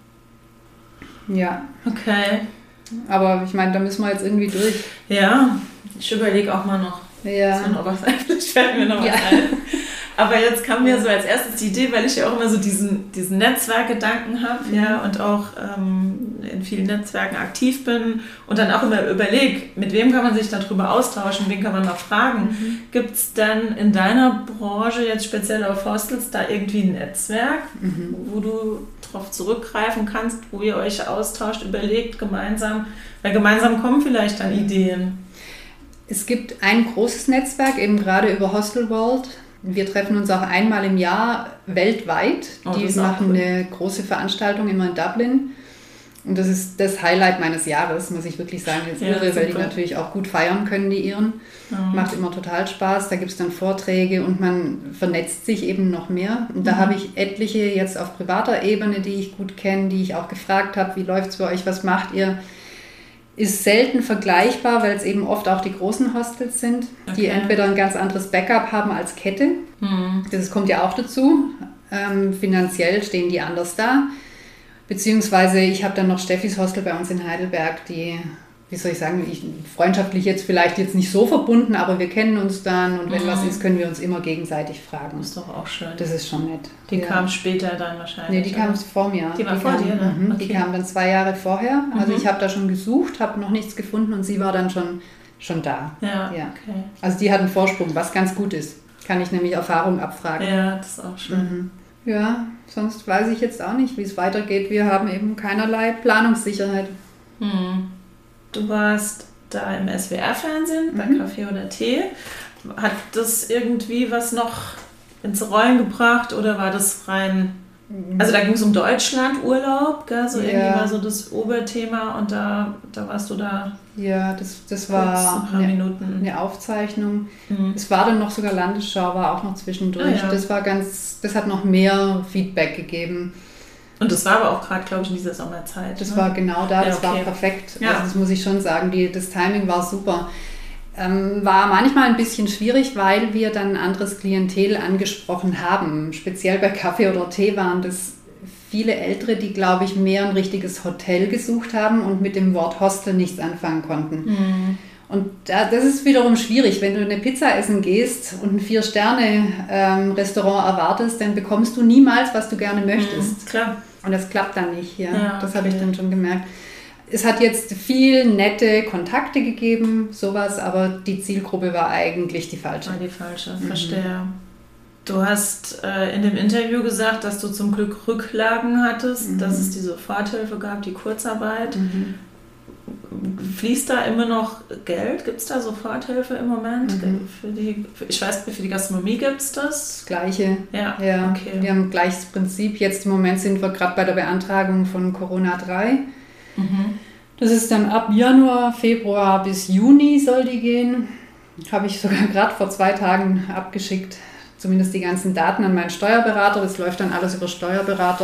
Ja. Okay. Aber ich meine, da müssen wir jetzt irgendwie durch. Ja, ich überlege auch mal noch. Ja. Vielleicht fällt mir noch was ein. Aber jetzt kam mir so als erstes die Idee, weil ich ja auch immer so diesen Netzwerkgedanken habe, und auch in vielen Netzwerken aktiv bin und dann auch immer überlege, mit wem kann man sich darüber austauschen, wen kann man noch fragen. Gibt es denn in deiner Branche, jetzt speziell auf Hostels, da irgendwie ein Netzwerk, wo du darauf zurückgreifen kannst, wo ihr euch austauscht, überlegt gemeinsam, weil gemeinsam kommen vielleicht dann Ideen? Es gibt ein großes Netzwerk, eben gerade über Hostel World. Wir treffen uns auch einmal im Jahr weltweit. Die machen eine große Veranstaltung immer in Dublin. Und das ist das Highlight meines Jahres, muss ich wirklich sagen. Das ist irre, weil die natürlich auch gut feiern können, die Iren. Macht immer total Spaß. Da gibt es dann Vorträge und man vernetzt sich eben noch mehr. Und da habe ich etliche jetzt auf privater Ebene, die ich gut kenne, die ich auch gefragt habe, wie läuft es bei euch, was macht ihr? Ist selten vergleichbar, weil es eben oft auch die großen Hostels sind, die entweder ein ganz anderes Backup haben als Kette. Das kommt ja auch dazu. Finanziell stehen die anders da. Beziehungsweise ich habe dann noch Steffis Hostel bei uns in Heidelberg, die, wie soll ich sagen, freundschaftlich jetzt vielleicht nicht so verbunden, aber wir kennen uns dann und wenn was ist, können wir uns immer gegenseitig fragen. Das ist doch auch schön. Das ist schon nett. Die kam später dann wahrscheinlich? Nee, die kam vor mir. Die war vor dir, ne? Die kam dann 2 Jahre vorher. Also ich habe da schon gesucht, habe noch nichts gefunden und sie war dann schon da. Ja. Okay. Also die hat einen Vorsprung, was ganz gut ist. Kann ich nämlich Erfahrung abfragen. Ja, das ist auch schön. Ja, sonst weiß ich jetzt auch nicht, wie es weitergeht. Wir haben eben keinerlei Planungssicherheit. Du warst da im SWR-Fernsehen, bei Kaffee oder Tee. Hat das irgendwie was noch ins Rollen gebracht oder war das rein... Also da ging es um Deutschland-Urlaub, gell? So irgendwie war so das Oberthema und da warst du da... Ja, das war eine Aufzeichnung. Es war dann noch sogar Landesschau, war auch noch zwischendurch. Das hat noch mehr Feedback gegeben. Und das war aber auch gerade, glaube ich, in dieser Sommerzeit. Das war genau da, das war perfekt. Ja. Also das muss ich schon sagen, das Timing war super. War manchmal ein bisschen schwierig, weil wir dann ein anderes Klientel angesprochen haben. Speziell bei Kaffee oder Tee waren das viele Ältere, die, glaube ich, mehr ein richtiges Hotel gesucht haben und mit dem Wort Hostel nichts anfangen konnten. Und das ist wiederum schwierig. Wenn du eine Pizza essen gehst und ein 4-Sterne-Restaurant erwartest, dann bekommst du niemals, was du gerne möchtest. Klar. Und das klappt dann nicht hier. Das habe ich dann schon gemerkt. Es hat jetzt viel nette Kontakte gegeben, sowas, aber die Zielgruppe war eigentlich die falsche. Verstehe. Du hast in dem Interview gesagt, dass du zum Glück Rücklagen hattest, dass es die Soforthilfe gab, die Kurzarbeit. Fließt da immer noch Geld? Gibt es da Soforthilfe im Moment? Ich weiß, für die Gastronomie gibt es das? Das Gleiche. Ja. Okay. Wir haben gleiches Prinzip. Jetzt im Moment sind wir gerade bei der Beantragung von Corona 3. Das ist dann ab Januar, Februar bis Juni soll die gehen. Habe ich sogar gerade vor 2 Tagen abgeschickt. Zumindest die ganzen Daten an meinen Steuerberater. Das läuft dann alles über Steuerberater.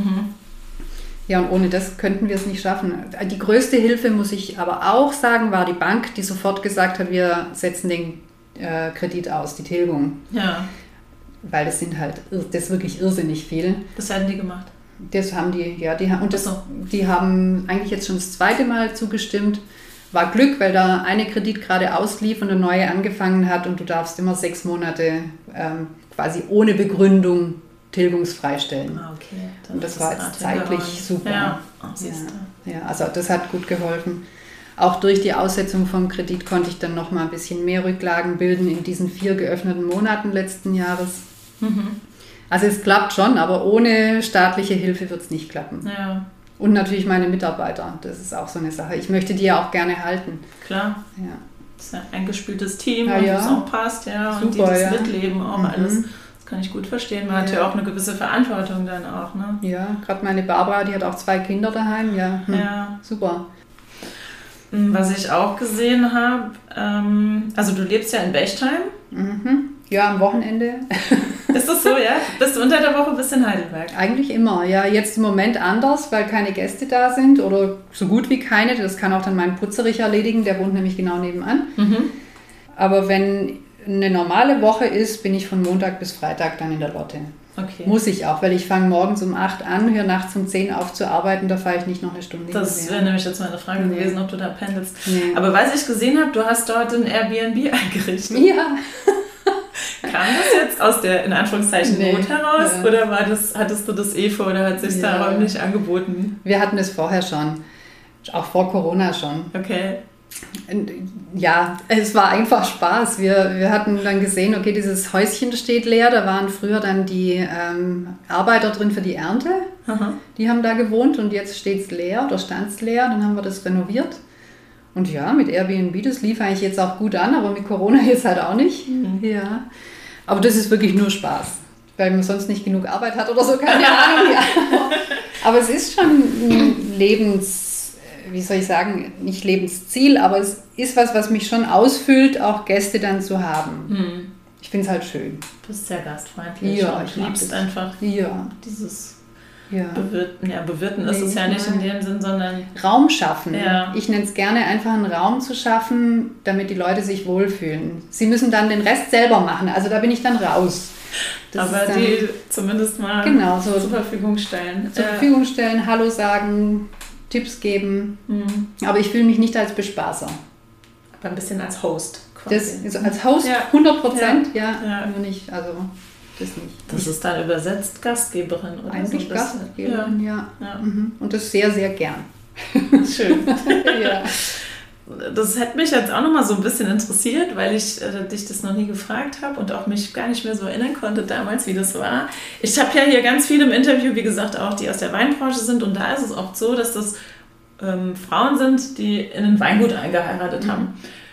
Ja, und ohne das könnten wir es nicht schaffen. Die größte Hilfe, muss ich aber auch sagen, war die Bank, die sofort gesagt hat, wir setzen den Kredit aus, die Tilgung. Ja. Weil das ist wirklich irrsinnig viel. Das hätten die gemacht? Das haben die, ja. Die haben eigentlich jetzt schon das zweite Mal zugestimmt. War Glück, weil da eine Kredit gerade auslief und eine neue angefangen hat und du darfst immer 6 Monate quasi ohne Begründung tilgungsfrei stellen. Okay. Und das war jetzt zeitlich super. Ja. Ja, also das hat gut geholfen. Auch durch die Aussetzung vom Kredit konnte ich dann noch mal ein bisschen mehr Rücklagen bilden in diesen 4 geöffneten Monaten letzten Jahres. Also es klappt schon, aber ohne staatliche Hilfe wird es nicht klappen. Ja. Und natürlich meine Mitarbeiter, das ist auch so eine Sache. Ich möchte die ja auch gerne halten. Klar. Ja. Das ist ja ein eingespieltes Team, Ja, und ja. das auch passt, ja. Super, und die das ja. mitleben auch alles. Das kann ich gut verstehen. Man hat ja auch eine gewisse Verantwortung dann auch, ne? Ja, gerade meine Barbara, die hat auch 2 Kinder daheim. Ja, Ja. Super. Was ich auch gesehen habe, also du lebst ja in Bechtheim. Ja, am Wochenende. Ist das so, ja? Bist du unter der Woche bis in Heidelberg? Eigentlich immer, ja. Jetzt im Moment anders, weil keine Gäste da sind oder so gut wie keine. Das kann auch dann mein Putzerich erledigen, der wohnt nämlich genau nebenan. Aber wenn eine normale Woche ist, bin ich von Montag bis Freitag dann in der Lotte. Okay. Muss ich auch, weil ich fange morgens um 8 an, höre nachts um 10 auf zu arbeiten, da fahre ich nicht noch eine Stunde. Das wäre nämlich jetzt meine Frage gewesen, ob du da pendelst. Nee. Aber was ich gesehen habe, du hast dort ein Airbnb eingerichtet. Ja. Kam das jetzt aus der, in Anführungszeichen, Nee. Not heraus? Ja. Oder hattest du das vor oder hat sich da räumlich angeboten? Wir hatten es vorher schon, auch vor Corona schon. Okay. Ja, es war einfach Spaß. Wir hatten dann gesehen, okay, dieses Häuschen steht leer. Da waren früher dann die Arbeiter drin für die Ernte. Aha. Die haben da gewohnt und jetzt steht es leer oder stand es leer. Dann haben wir das renoviert. Und ja, mit Airbnb, das lief eigentlich jetzt auch gut an, aber mit Corona jetzt halt auch nicht. Ja. Aber das ist wirklich nur Spaß, weil man sonst nicht genug Arbeit hat oder so, keine Ahnung. Ja. Aber es ist schon ein wie soll ich sagen, nicht Lebensziel, aber es ist was mich schon ausfüllt, auch Gäste dann zu haben. Ich finde es halt schön. Du bist sehr gastfreundlich. Ja, und ich mag liebst das. einfach dieses Bewirten ist es ja nicht in dem Sinn, sondern Raum schaffen. Ja. Ich nenne es gerne einfach einen Raum zu schaffen, damit die Leute sich wohlfühlen. Sie müssen dann den Rest selber machen, also da bin ich dann raus. Das aber ist dann, die zumindest mal genau, so zur Verfügung stellen. zur Verfügung stellen, Hallo sagen, Tipps geben. Aber ich fühle mich nicht als Bespaßer. Aber ein bisschen als Host quasi. Das ist als Host 100%, ja. Nur nicht, also das nicht. Das ist dann übersetzt Gastgeberin, oder? Eigentlich so ein bisschen. Gastgeberin, ja. Ja. Und das sehr, sehr gern. Schön. Ja. Das hätte mich jetzt auch nochmal so ein bisschen interessiert, weil ich dich das noch nie gefragt habe und auch mich gar nicht mehr so erinnern konnte damals, wie das war. Ich habe ja hier ganz viele im Interview, wie gesagt, auch die aus der Weinbranche sind, und da ist es oft so, dass das Frauen sind, die in ein Weingut eingeheiratet haben.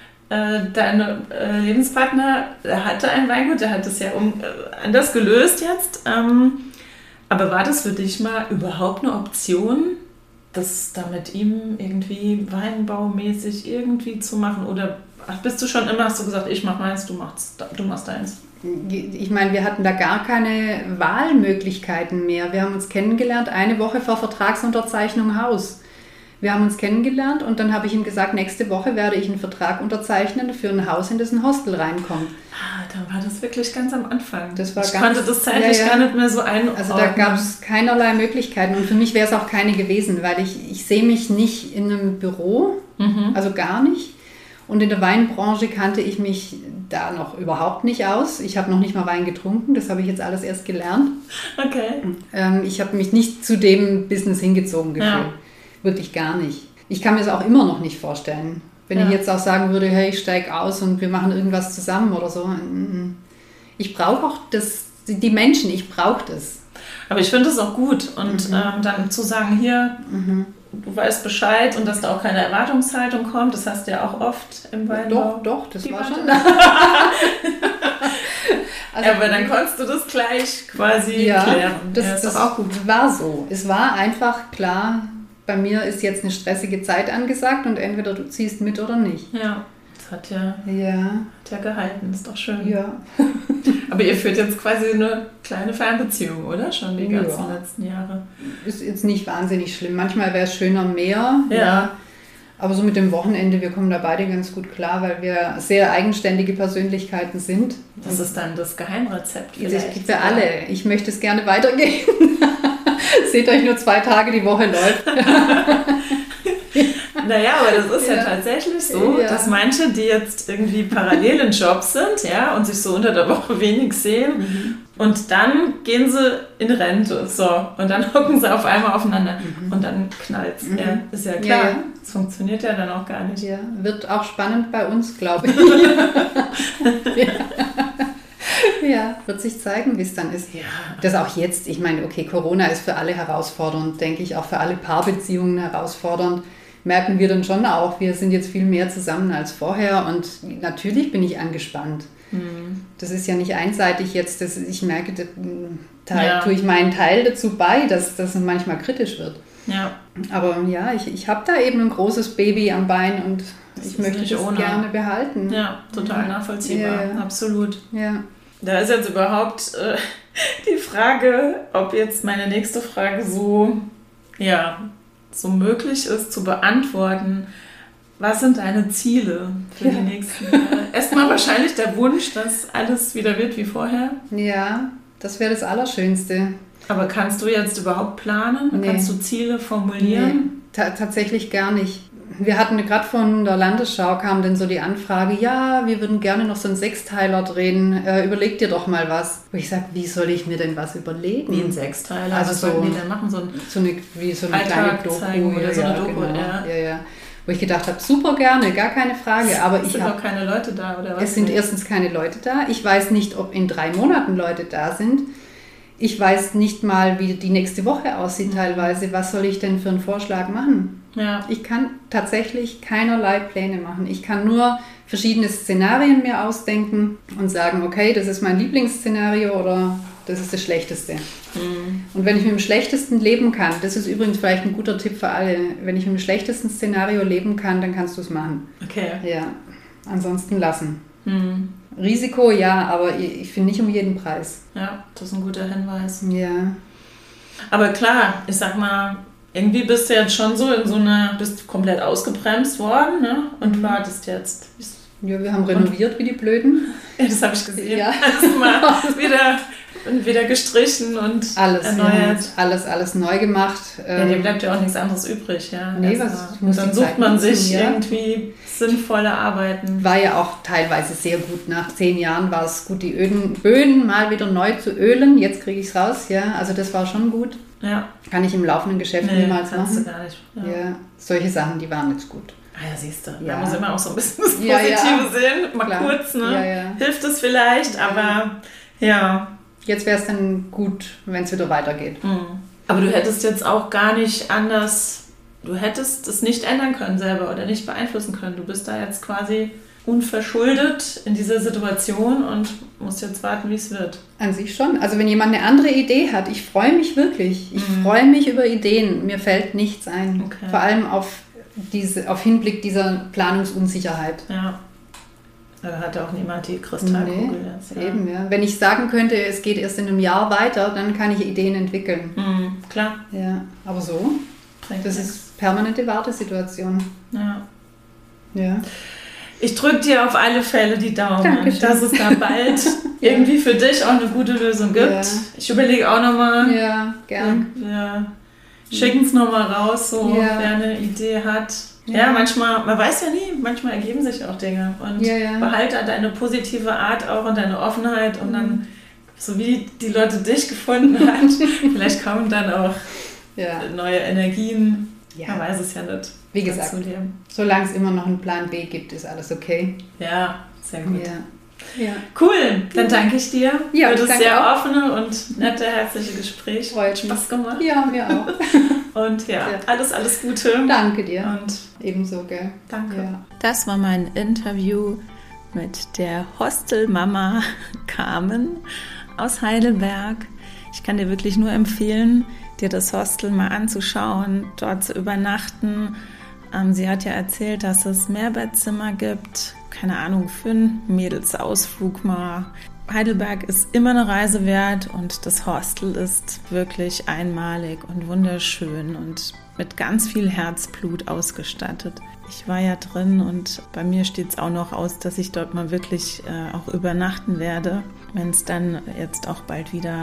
Dein Lebenspartner, der hatte ein Weingut, der hat das ja anders gelöst jetzt. Aber war das für dich mal überhaupt eine Option, das da mit ihm irgendwie weinbaumäßig irgendwie zu machen? Oder bist du schon immer, hast du gesagt, ich mach meins, du machst deins? Ich meine, wir hatten da gar keine Wahlmöglichkeiten mehr. Wir haben uns kennengelernt, eine Woche vor Vertragsunterzeichnung Haus. Wir haben uns kennengelernt und dann habe ich ihm gesagt, nächste Woche werde ich einen Vertrag unterzeichnen für ein Haus, in das ein Hostel reinkommt. Da war das wirklich ganz am Anfang. Das war ich konnte das zeitlich gar nicht mehr so einordnen. Also da gab es keinerlei Möglichkeiten und für mich wäre es auch keine gewesen, weil ich sehe mich nicht in einem Büro, also gar nicht. Und in der Weinbranche kannte ich mich da noch überhaupt nicht aus. Ich habe noch nicht mal Wein getrunken, das habe ich jetzt alles erst gelernt. Okay. Ich habe mich nicht zu dem Business hingezogen gefühlt. Ja. Wirklich gar nicht. Ich kann mir das auch immer noch nicht vorstellen. Wenn ich jetzt auch sagen würde, hey, ich steige aus und wir machen irgendwas zusammen oder so. Ich brauche auch die Menschen, ich brauche das. Aber ich finde es auch gut. Und dann zu sagen, hier, du weißt Bescheid und dass da auch keine Erwartungshaltung kommt, das hast du ja auch oft im Weinbau. Doch, das war schon. Also, aber dann konntest du das gleich quasi klären. Das ist auch gut. War so. Es war einfach klar, bei mir ist jetzt eine stressige Zeit angesagt und entweder du ziehst mit oder nicht. Ja, das hat ja gehalten, ist doch schön. Ja. Aber ihr führt jetzt quasi eine kleine Fernbeziehung, oder? Schon die ganzen letzten Jahre. Ist jetzt nicht wahnsinnig schlimm. Manchmal wäre es schöner mehr. Ja. Aber so mit dem Wochenende, wir kommen da beide ganz gut klar, weil wir sehr eigenständige Persönlichkeiten sind. Das ist dann das Geheimrezept vielleicht. Für alle. Ich möchte es gerne weitergeben. seht euch nur 2 Tage die Woche läuft. Naja, aber das ist ja tatsächlich so, dass manche, die jetzt irgendwie parallel in Jobs sind, ja, und sich so unter der Woche wenig sehen, und dann gehen sie in Rente, so, und dann hocken sie auf einmal aufeinander und dann knallt's. Ja, ist ja klar, das funktioniert ja dann auch gar nicht. Ja, wird auch spannend bei uns, glaube ich. Ja, wird sich zeigen, wie es dann ist. Ja. Das auch jetzt, ich meine, okay, Corona ist für alle herausfordernd, denke ich, auch für alle Paarbeziehungen herausfordernd. Merken wir dann schon auch, wir sind jetzt viel mehr zusammen als vorher und natürlich bin ich angespannt. Das ist ja nicht einseitig jetzt, ich merke, tue ich meinen Teil dazu bei, dass das manchmal kritisch wird. Ja. Aber ja, ich habe da eben ein großes Baby am Bein und ich möchte das gerne behalten. Ja, total nachvollziehbar, absolut. Ja. Da ist jetzt überhaupt die Frage, ob jetzt meine nächste Frage so möglich ist zu beantworten. Was sind deine Ziele für die nächsten Jahre? Erstmal wahrscheinlich der Wunsch, dass alles wieder wird wie vorher. Ja, das wäre das Allerschönste. Aber kannst du jetzt überhaupt planen? Nee. Kannst du Ziele formulieren? Nee, tatsächlich gar nicht. Wir hatten gerade von der Landesschau kam dann so die Anfrage, ja, wir würden gerne noch so einen 6-Teiler drehen, überleg dir doch mal was. Wo ich sage, wie soll ich mir denn was überlegen? Wie ein 6-Teiler? Also was so, sollten die denn machen? So eine kleine Doku oder so eine Doku, genau. Ja. Wo ich gedacht habe, super gerne, gar keine Frage. Aber es sind doch keine Leute da, oder was? Es sind erstens keine Leute da. Ich weiß nicht, ob in 3 Monaten Leute da sind. Ich weiß nicht mal, wie die nächste Woche aussieht teilweise. Was soll ich denn für einen Vorschlag machen? Ja. Ich kann tatsächlich keinerlei Pläne machen. Ich kann nur verschiedene Szenarien mir ausdenken und sagen, okay, das ist mein Lieblingsszenario oder das ist das Schlechteste. Und wenn ich mit dem Schlechtesten leben kann, das ist übrigens vielleicht ein guter Tipp für alle, wenn ich mit dem schlechtesten Szenario leben kann, dann kannst du es machen. Okay. Ja, ansonsten lassen. Risiko, ja, aber ich finde nicht um jeden Preis. Ja, das ist ein guter Hinweis. Ja. Aber klar, ich sag mal, irgendwie bist du jetzt schon so bist komplett ausgebremst worden, ne? Und du hattest jetzt... Ja, wir haben renoviert wie die Blöden. Ja, das habe ich gesehen. Ja. Also mal wieder gestrichen und erneuert. Alles neu gemacht. Ja, dir bleibt ja auch nichts anderes übrig. Ja. Nee, dann sucht man sich irgendwie sinnvolle Arbeiten. War ja auch teilweise sehr gut. Nach 10 Jahren war es gut, die Böden mal wieder neu zu ölen. Jetzt kriege ich es raus. Ja, also das war schon gut. Ja. Kann ich im laufenden Geschäft niemals machen. Kannst du gar nicht. Ja, solche Sachen, die waren jetzt gut. Ah ja, siehst du. Da muss immer auch so ein bisschen das Positive sehen. Mal kurz, ne? Hilft es vielleicht, aber ja. Jetzt wäre es dann gut, wenn es wieder weitergeht. Aber du hättest jetzt auch gar nicht anders, du hättest es nicht ändern können selber oder nicht beeinflussen können. Du bist da jetzt quasi unverschuldet in dieser Situation und musst jetzt warten, wie es wird. An sich schon. Also wenn jemand eine andere Idee hat, ich freue mich wirklich. Ich freue mich über Ideen. Mir fällt nichts ein. Okay. Vor allem auf Hinblick dieser Planungsunsicherheit. Ja. Da hat auch niemand die Kristallkugel jetzt. Ja. Eben, ja. Wenn ich sagen könnte, es geht erst in einem Jahr weiter, dann kann ich Ideen entwickeln. Klar. Ja, aber so, das ist permanente Wartesituation. Ja. Ich drücke dir auf alle Fälle die Daumen, Dankeschön. dass es da bald irgendwie für dich auch eine gute Lösung gibt. Ja. Ich überlege auch nochmal. Ja, gern. Wir schicken es nochmal raus, wer eine Idee hat. Ja, manchmal, man weiß ja nie, manchmal ergeben sich auch Dinge. Und behalte deine positive Art auch und deine Offenheit und dann, so wie die Leute dich gefunden haben, vielleicht kommen dann auch neue Energien. Ja. Man weiß es ja nicht. Wie gesagt, solange es immer noch einen Plan B gibt, ist alles okay. Ja, sehr gut. Ja. Cool, dann danke ich dir für das sehr offene und nette, herzliche Gespräch. Freut mich. Spaß gemacht. Ja, mir auch. Und alles Gute. Danke dir. Und ebenso, gell. Danke. Ja. Das war mein Interview mit der Hostelmama Carmen aus Heidelberg. Ich kann dir wirklich nur empfehlen, dir das Hostel mal anzuschauen, dort zu übernachten. Sie hat ja erzählt, dass es Mehrbettzimmer gibt, keine Ahnung, für einen Mädelsausflug mal. Heidelberg ist immer eine Reise wert und das Hostel ist wirklich einmalig und wunderschön und mit ganz viel Herzblut ausgestattet. Ich war ja drin und bei mir steht es auch noch aus, dass ich dort mal wirklich auch übernachten werde, wenn es dann jetzt auch bald wieder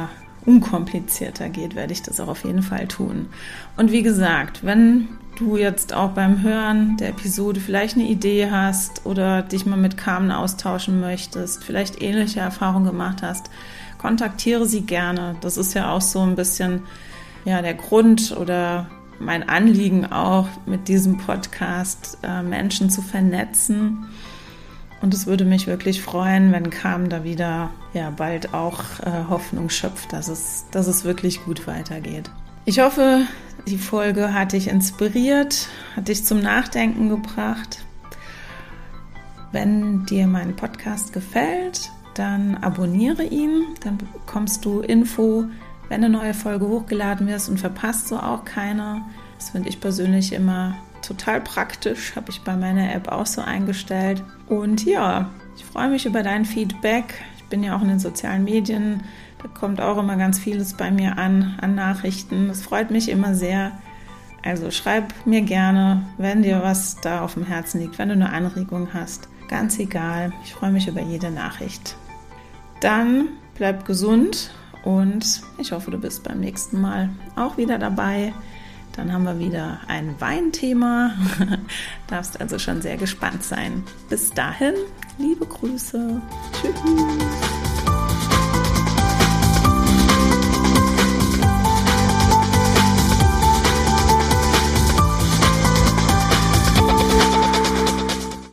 unkomplizierter geht, werde ich das auch auf jeden Fall tun. Und wie gesagt, wenn du jetzt auch beim Hören der Episode vielleicht eine Idee hast oder dich mal mit Carmen austauschen möchtest, vielleicht ähnliche Erfahrungen gemacht hast, kontaktiere sie gerne. Das ist ja auch so ein bisschen der Grund oder mein Anliegen auch mit diesem Podcast, Menschen zu vernetzen. Und es würde mich wirklich freuen, wenn Carmen da wieder bald auch Hoffnung schöpft, dass es wirklich gut weitergeht. Ich hoffe, die Folge hat dich inspiriert, hat dich zum Nachdenken gebracht. Wenn dir mein Podcast gefällt, dann abonniere ihn, dann bekommst du Info, wenn eine neue Folge hochgeladen wird und verpasst so auch keine. Das finde ich persönlich immer total praktisch, habe ich bei meiner App auch so eingestellt. Und ich freue mich über dein Feedback. Ich bin ja auch in den sozialen Medien, da kommt auch immer ganz vieles bei mir an Nachrichten. Das freut mich immer sehr. Also schreib mir gerne, wenn dir was da auf dem Herzen liegt, wenn du eine Anregung hast. Ganz egal, ich freue mich über jede Nachricht. Dann bleib gesund und ich hoffe, du bist beim nächsten Mal auch wieder dabei. Dann haben wir wieder ein Weinthema. Darfst also schon sehr gespannt sein. Bis dahin, liebe Grüße. Tschüss.